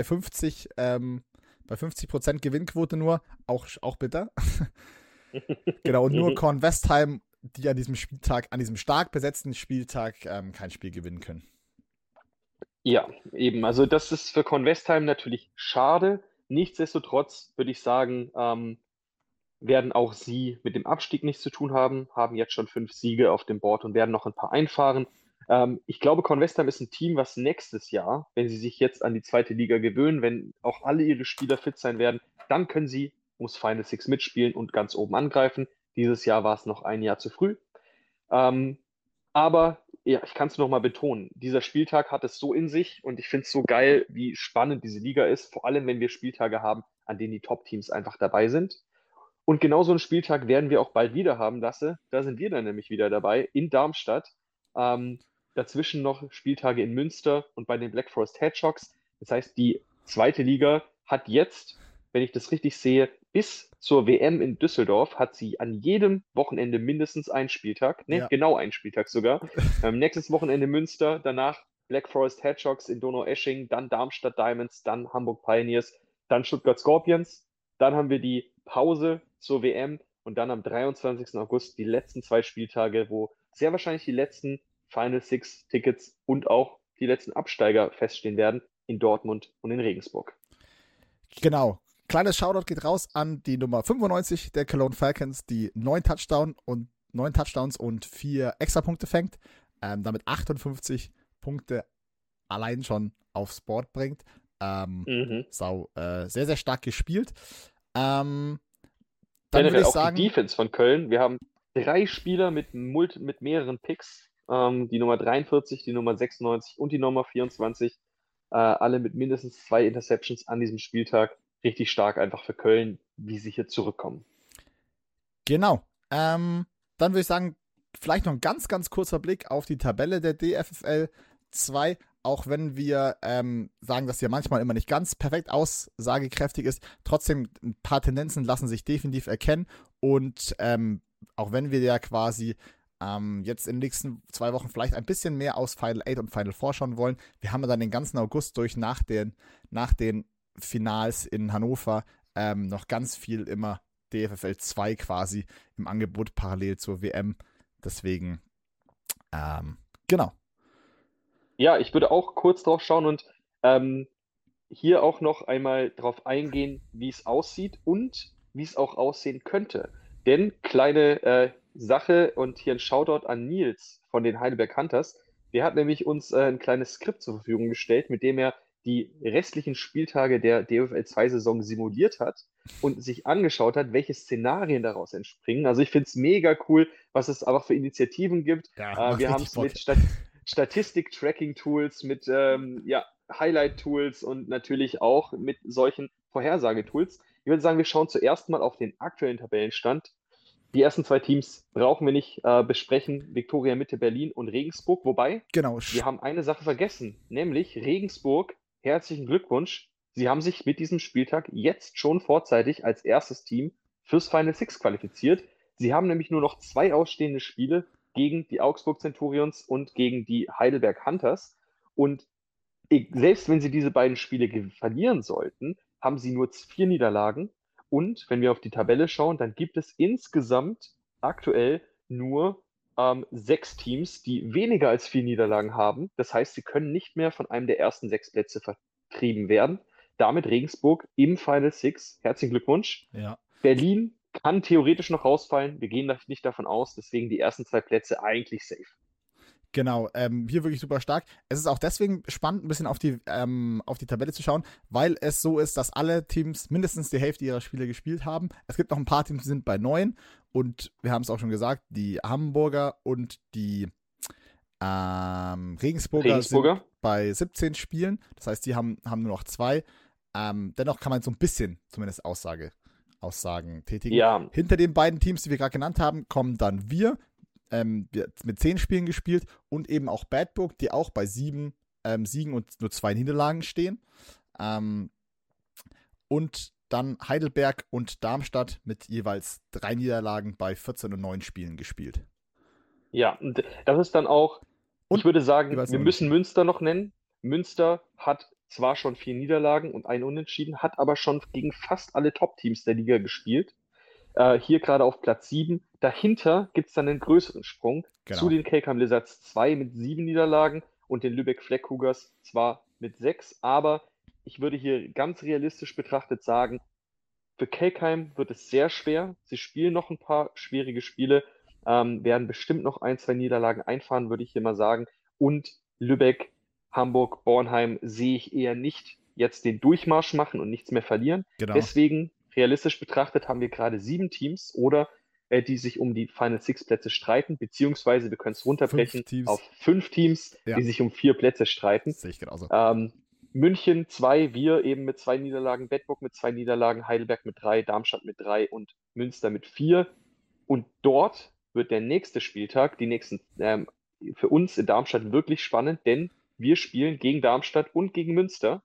50% Gewinnquote nur, auch bitter. Genau, und nur Mhm. Kornwestheim, die an diesem Spieltag, an diesem stark besetzten Spieltag kein Spiel gewinnen können. Ja, eben. Also das ist für Convestheim natürlich schade. Nichtsdestotrotz würde ich sagen, werden auch sie mit dem Abstieg nichts zu tun haben, haben jetzt schon 5 Siege auf dem Board und werden noch ein paar einfahren. Ich glaube, Convestheim ist ein Team, was nächstes Jahr, wenn sie sich jetzt an die zweite Liga gewöhnen, wenn auch alle ihre Spieler fit sein werden, dann können sie ums Final Six mitspielen und ganz oben angreifen. Dieses Jahr war es noch ein Jahr zu früh. Ähm, aber ja, ich kann es nochmal betonen, dieser Spieltag hat es so in sich und ich finde es so geil, wie spannend diese Liga ist, vor allem wenn wir Spieltage haben, an denen die Top-Teams einfach dabei sind. Und genau so einen Spieltag werden wir auch bald wieder haben, Lasse. Da sind wir dann nämlich wieder dabei in Darmstadt. Ähm, Dazwischen noch Spieltage in Münster und bei den Black Forest Hedgehogs. Das heißt, die zweite Liga hat jetzt, wenn ich das richtig sehe, bis zur WM in Düsseldorf hat sie an jedem Wochenende mindestens einen Spieltag. Ne, Ja, genau einen Spieltag sogar. Nächstes Wochenende Münster, danach Black Forest Hedgehogs in Donaueschingen, dann Darmstadt Diamonds, dann Hamburg Pioneers, dann Stuttgart Scorpions. Dann haben wir die Pause zur WM und dann am 23. August die letzten 2 Spieltage, wo sehr wahrscheinlich die letzten Final Six Tickets und auch die letzten Absteiger feststehen werden in Dortmund und in Regensburg. genau. Kleines Shoutout geht raus an die Nummer 95 der Cologne Falcons, die 9 Touchdowns und 4 Extrapunkte fängt, damit 58 Punkte allein schon aufs Board bringt. Mhm. Sehr, sehr stark gespielt. Dann würde Generell ich auch die sagen, Defense von Köln. Wir haben 3 Spieler mit mehreren Picks. Die Nummer 43, die Nummer 96 und die Nummer 24. Alle mit mindestens 2 Interceptions an diesem Spieltag. Richtig stark einfach für Köln, wie sie hier zurückkommen. genau. Dann würde ich sagen, vielleicht noch ein ganz, ganz kurzer Blick auf die Tabelle der DFFL 2. Auch wenn wir sagen, dass sie ja manchmal immer nicht ganz perfekt aussagekräftig ist, trotzdem ein paar Tendenzen lassen sich definitiv erkennen. Und auch wenn wir ja quasi jetzt in den nächsten 2 Wochen vielleicht ein bisschen mehr aus Final 8 und Final 4 schauen wollen, wir haben ja dann den ganzen August durch nach den Finals in Hannover noch ganz viel immer DFFL 2 quasi im Angebot parallel zur WM. Deswegen, genau. Ja, ich würde auch kurz drauf schauen und ähm, hier auch noch einmal drauf eingehen, wie es aussieht und wie es auch aussehen könnte. Denn kleine Sache und hier ein Shoutout an Nils von den Heidelberg Hunters. Der hat nämlich uns ein kleines Skript zur Verfügung gestellt, mit dem er die restlichen Spieltage der DFL 2-Saison simuliert hat und sich angeschaut hat, welche Szenarien daraus entspringen. Also ich finde es mega cool, was es aber für Initiativen gibt. Ja, macht Wir haben richtig es Bock. mit Statistik-Tracking-Tools, mit ja, Highlight-Tools und natürlich auch mit solchen Vorhersagetools. Ich würde sagen, wir schauen zuerst mal auf den aktuellen Tabellenstand. Die ersten 2 Teams brauchen wir nicht besprechen. Viktoria Mitte Berlin und Regensburg. Wobei, Genau. wir haben eine Sache vergessen, nämlich Regensburg. Herzlichen Glückwunsch. Sie haben sich mit diesem Spieltag jetzt schon vorzeitig als erstes Team fürs Final Six qualifiziert. Sie haben nämlich nur noch 2 ausstehende Spiele gegen die Augsburg Centurions und gegen die Heidelberg Hunters. Und selbst wenn sie diese beiden Spiele verlieren sollten, haben sie nur 4 Niederlagen Und wenn wir auf die Tabelle schauen, dann gibt es insgesamt aktuell nur 6 Teams, die weniger als 4 Niederlagen haben. Das heißt, sie können nicht mehr von einem der ersten 6 Plätze vertrieben werden. Damit Regensburg im Final Six. Herzlichen Glückwunsch. Ja. Berlin kann theoretisch noch rausfallen. Wir gehen nicht davon aus, deswegen die ersten 2 Plätze eigentlich safe. Genau, hier wirklich super stark. Es ist auch deswegen spannend, ein bisschen auf die Tabelle zu schauen, weil es so ist, dass alle Teams mindestens die Hälfte ihrer Spiele gespielt haben. Es gibt noch ein paar Teams, die sind bei 9 und wir haben es auch schon gesagt, die Hamburger und die Regensburger sind bei 17 Spielen. Das heißt, die haben nur noch 2. Dennoch kann man so ein bisschen zumindest Aussagen tätigen. Ja. Hinter den beiden Teams, die wir gerade genannt haben, kommen dann wir mit 10 Spielen gespielt und eben auch Bad Book, die auch bei 7 Siegen und nur 2 Niederlagen stehen. Und dann Heidelberg und Darmstadt mit jeweils 3 Niederlagen bei 14 und 9 Spielen gespielt. Ja, und das ist dann auch, ich würde sagen, wir müssen Münster noch nennen. Münster hat zwar schon 4 Niederlagen und 1 Unentschieden, hat aber schon gegen fast alle Top-Teams der Liga gespielt. Hier gerade auf Platz 7. Dahinter gibt es dann einen größeren Sprung zu den Kelkheim Lizards 2 mit 7 Niederlagen und den Lübeck Fleck Cougars zwar mit 6, aber ich würde hier ganz realistisch betrachtet sagen, für Kelkheim wird es sehr schwer. Sie spielen noch ein paar schwierige Spiele, werden bestimmt noch 1, 2 Niederlagen einfahren, würde ich hier mal sagen. Und Lübeck, Hamburg, Bornheim sehe ich eher nicht jetzt den Durchmarsch machen und nichts mehr verlieren. Genau. Deswegen realistisch betrachtet haben wir gerade 7 Teams oder die sich um die Final Six Plätze streiten, beziehungsweise wir können es runterbrechen auf 5 Teams, die sich um 4 Plätze streiten. Sehe ich genauso. München 2, wir eben mit 2 Niederlagen, Bedburg mit 2 Niederlagen, Heidelberg mit 3, Darmstadt mit 3 und Münster mit 4. Und dort wird der nächste Spieltag, die nächsten für uns in Darmstadt wirklich spannend, denn wir spielen gegen Darmstadt und gegen Münster.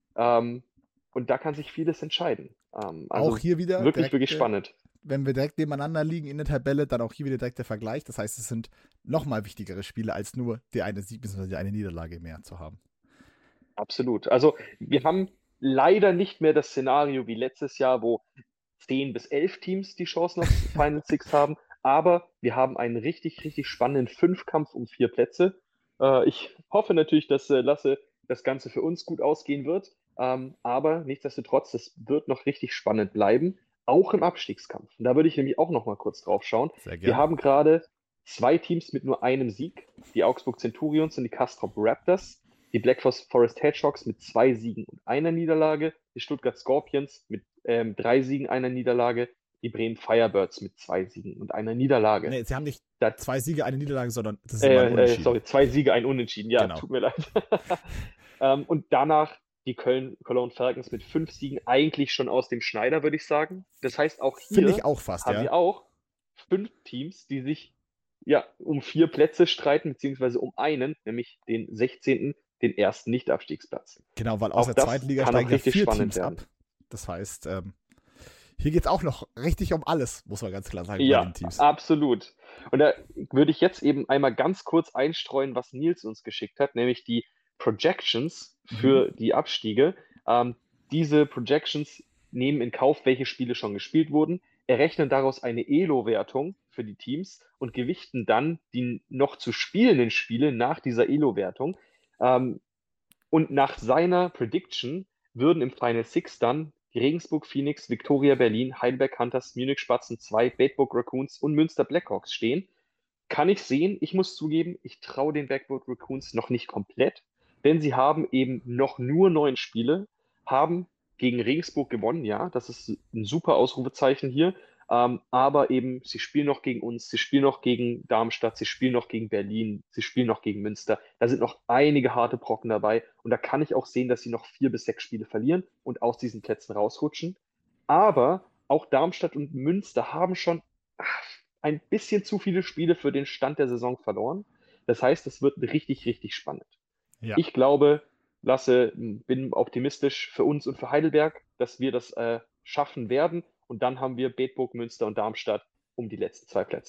Und da kann sich vieles entscheiden. Also auch hier wieder wirklich spannend. Wenn wir direkt nebeneinander liegen in der Tabelle, dann auch hier wieder direkt der Vergleich. Das heißt, es sind nochmal wichtigere Spiele, als nur die eine Sieg bzw. die eine Niederlage mehr zu haben. Absolut. Also wir haben leider nicht mehr das Szenario wie letztes Jahr, wo 10 bis 11 Teams die Chancen auf Final Six haben, aber wir haben einen richtig spannenden 5-Kampf um 4 Plätze. Ich hoffe natürlich, dass Lasse das Ganze für uns gut ausgehen wird, aber nichtsdestotrotz, das wird noch richtig spannend bleiben, auch im Abstiegskampf. Und da würde ich nämlich auch noch mal kurz drauf schauen. Sehr gerne. Wir haben gerade 2 Teams mit nur einem Sieg, die Augsburg Centurions und die Castrop Raptors, die Black Forest Hedgehogs mit 2 Siegen und 1 Niederlage, die Stuttgart Scorpions mit 3 Siegen, 1 Niederlage, die Bremen Firebirds mit 2 Siegen und 1 Niederlage. Nee, sie haben nicht 2 Siege, 1 Niederlage, sondern das ist immer ein Unentschieden. Sorry, 2 Siege, 1 Unentschieden. Ja, genau. Tut mir leid. Und danach die Cologne Falcons mit 5 Siegen eigentlich schon aus dem Schneider, würde ich sagen. Das heißt, auch hier finde ich auch fast, haben wir auch 5 Teams, die sich um 4 Plätze streiten, beziehungsweise um einen, nämlich den 16., den ersten Nicht-Abstiegsplatz. Genau, weil aus der zweiten Liga steigen ja 4 Teams ab. Das heißt, hier geht es auch noch richtig um alles, muss man ganz klar sagen, ja, bei den Teams. Absolut. Und da würde ich jetzt eben einmal ganz kurz einstreuen, was Nils uns geschickt hat, nämlich die Projections für die Abstiege. Diese Projections nehmen in Kauf, welche Spiele schon gespielt wurden, errechnen daraus eine Elo-Wertung für die Teams und gewichten dann die noch zu spielenden Spiele nach dieser Elo-Wertung. Und nach seiner Prediction würden im Final Six dann Regensburg Phoenix, Viktoria Berlin, Heidelberg Hunters, Munich Spatzen 2, Bedburg Raccoons und Münster Blackhawks stehen. Kann ich sehen. Ich muss zugeben, ich traue den Bedburg Raccoons noch nicht komplett, denn sie haben eben noch nur 9 Spiele, haben gegen Regensburg gewonnen, ja, das ist ein super Ausrufezeichen hier, aber eben, sie spielen noch gegen uns, sie spielen noch gegen Darmstadt, sie spielen noch gegen Berlin, sie spielen noch gegen Münster. Da sind noch einige harte Brocken dabei und da kann ich auch sehen, dass sie noch 4 bis 6 Spiele verlieren und aus diesen Plätzen rausrutschen. Aber auch Darmstadt und Münster haben schon ein bisschen zu viele Spiele für den Stand der Saison verloren. Das heißt, es wird richtig spannend. Ja. Ich glaube, bin optimistisch für uns und für Heidelberg, dass wir das schaffen werden. Und dann haben wir Bedburg, Münster und Darmstadt um die letzten 2 Plätze.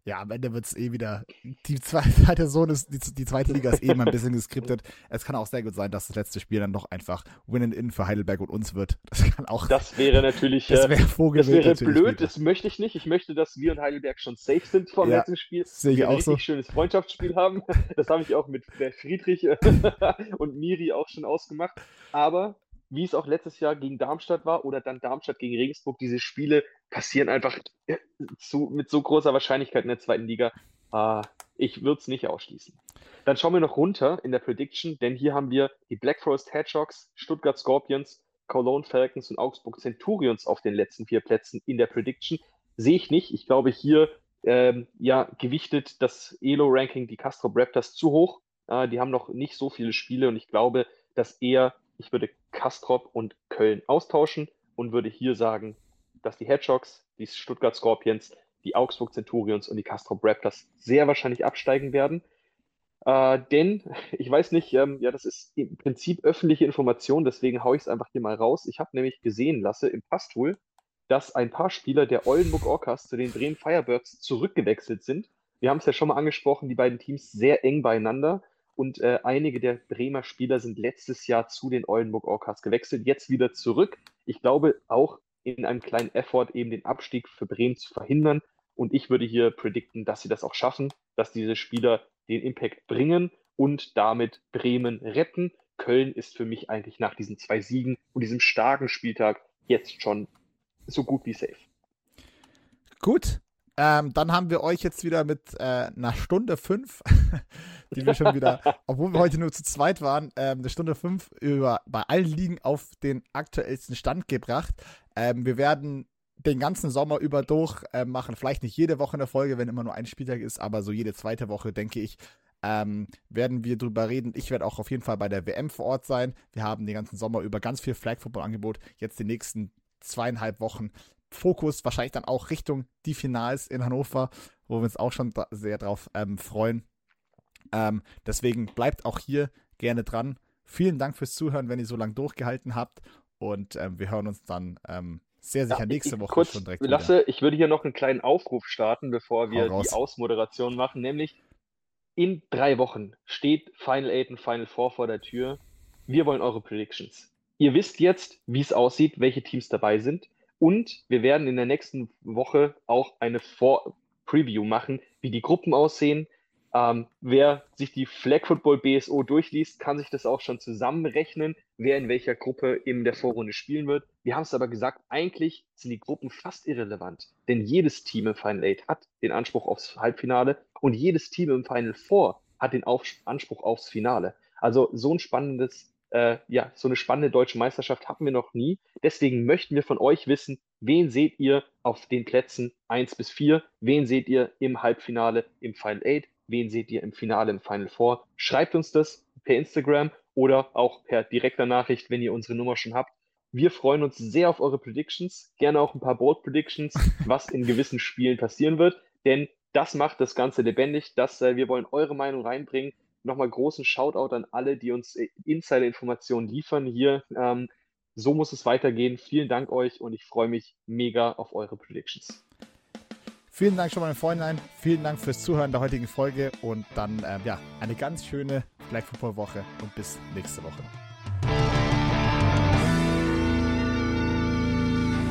Ja, am Ende wird es wieder, die zweite Zone ist, die zweite Liga ist eben ein bisschen geskriptet. Es kann auch sehr gut sein, dass das letzte Spiel dann doch einfach Win-and-In für Heidelberg und uns wird. Das kann auch. Das wäre natürlich, das wäre blöd, das möchte ich nicht. Ich möchte, dass wir und Heidelberg schon safe sind vom letzten Spiel. Sehe ich wir auch ein richtig so. schönes Freundschaftsspiel haben. Das habe ich auch mit der Friedrich und Miri auch schon ausgemacht. Aber wie es auch letztes Jahr gegen Darmstadt war oder dann Darmstadt gegen Regensburg, diese Spiele passieren einfach mit so großer Wahrscheinlichkeit in der zweiten Liga. Ich würde es nicht ausschließen. Dann schauen wir noch runter in der Prediction, denn hier haben wir die Black Forest Hedgehogs, Stuttgart Scorpions, Cologne Falcons und Augsburg Centurions auf den letzten 4 Plätzen in der Prediction. Sehe ich nicht. Ich glaube, hier gewichtet das Elo-Ranking die Castrop Raptors zu hoch. Die haben noch nicht so viele Spiele und ich glaube, dass ich würde Castrop und Köln austauschen und würde hier sagen, dass die Hedgehogs, die Stuttgart Scorpions, die Augsburg Centurions und die Castrop Raptors sehr wahrscheinlich absteigen werden. Denn, ich weiß nicht, das ist im Prinzip öffentliche Information, deswegen haue ich es einfach hier mal raus. Ich habe nämlich gesehen lasse im Passtool, dass ein paar Spieler der Oldenburg Orcas zu den Bremen Firebirds zurückgewechselt sind. Wir haben es ja schon mal angesprochen, die beiden Teams sehr eng beieinander und einige der Bremer Spieler sind letztes Jahr zu den Oldenburg Orcas gewechselt, jetzt wieder zurück. Ich glaube auch in einem kleinen Effort eben den Abstieg für Bremen zu verhindern und ich würde hier predikten, dass sie das auch schaffen, dass diese Spieler den Impact bringen und damit Bremen retten. Köln ist für mich eigentlich nach diesen 2 Siegen und diesem starken Spieltag jetzt schon so gut wie safe. Gut, dann haben wir euch jetzt wieder mit einer Stunde 5, die wir schon wieder, obwohl wir heute nur zu zweit waren, eine Stunde 5 bei allen Ligen auf den aktuellsten Stand gebracht. Wir werden den ganzen Sommer über durch machen, vielleicht nicht jede Woche eine Folge, wenn immer nur ein Spieltag ist, aber so jede zweite Woche, denke ich, werden wir drüber reden. Ich werde auch auf jeden Fall bei der WM vor Ort sein. Wir haben den ganzen Sommer über ganz viel Flag-Football-Angebot. Jetzt die nächsten 2,5 Wochen Fokus wahrscheinlich dann auch Richtung die Finals in Hannover, wo wir uns auch schon sehr drauf freuen. Deswegen bleibt auch hier gerne dran. Vielen Dank fürs Zuhören, wenn ihr so lange durchgehalten habt und wir hören uns dann sehr sicher nächste Woche kurz, schon direkt Lasse, ich würde hier noch einen kleinen Aufruf starten, bevor wir die Ausmoderation machen, nämlich in 3 Wochen steht Final 8 und Final 4 vor der Tür. Wir wollen eure Predictions. Ihr wisst jetzt, wie es aussieht, welche Teams dabei sind. Und wir werden in der nächsten Woche auch eine Preview machen, wie die Gruppen aussehen. Wer sich die Flag Football BSO durchliest, kann sich das auch schon zusammenrechnen, wer in welcher Gruppe in der Vorrunde spielen wird. Wir haben es aber gesagt, eigentlich sind die Gruppen fast irrelevant, denn jedes Team im Final 8 hat den Anspruch aufs Halbfinale und jedes Team im Final 4 hat den Anspruch aufs Finale. Also so ein spannendes so eine spannende deutsche Meisterschaft hatten wir noch nie. Deswegen möchten wir von euch wissen, wen seht ihr auf den Plätzen 1 bis 4? Wen seht ihr im Halbfinale im Final 8? Wen seht ihr im Finale im Final 4? Schreibt uns das per Instagram oder auch per direkter Nachricht, wenn ihr unsere Nummer schon habt. Wir freuen uns sehr auf eure Predictions, gerne auch ein paar Bold Predictions, was in gewissen Spielen passieren wird, denn das macht das Ganze lebendig. Wir wollen eure Meinung reinbringen. Nochmal großen Shoutout an alle, die uns Insider-Informationen liefern hier. So muss es weitergehen. Vielen Dank euch und ich freue mich mega auf eure Predictions. Vielen Dank schon mal im Vorhinein. Vielen Dank fürs Zuhören der heutigen Folge und dann eine ganz schöne Flag Football Woche und bis nächste Woche.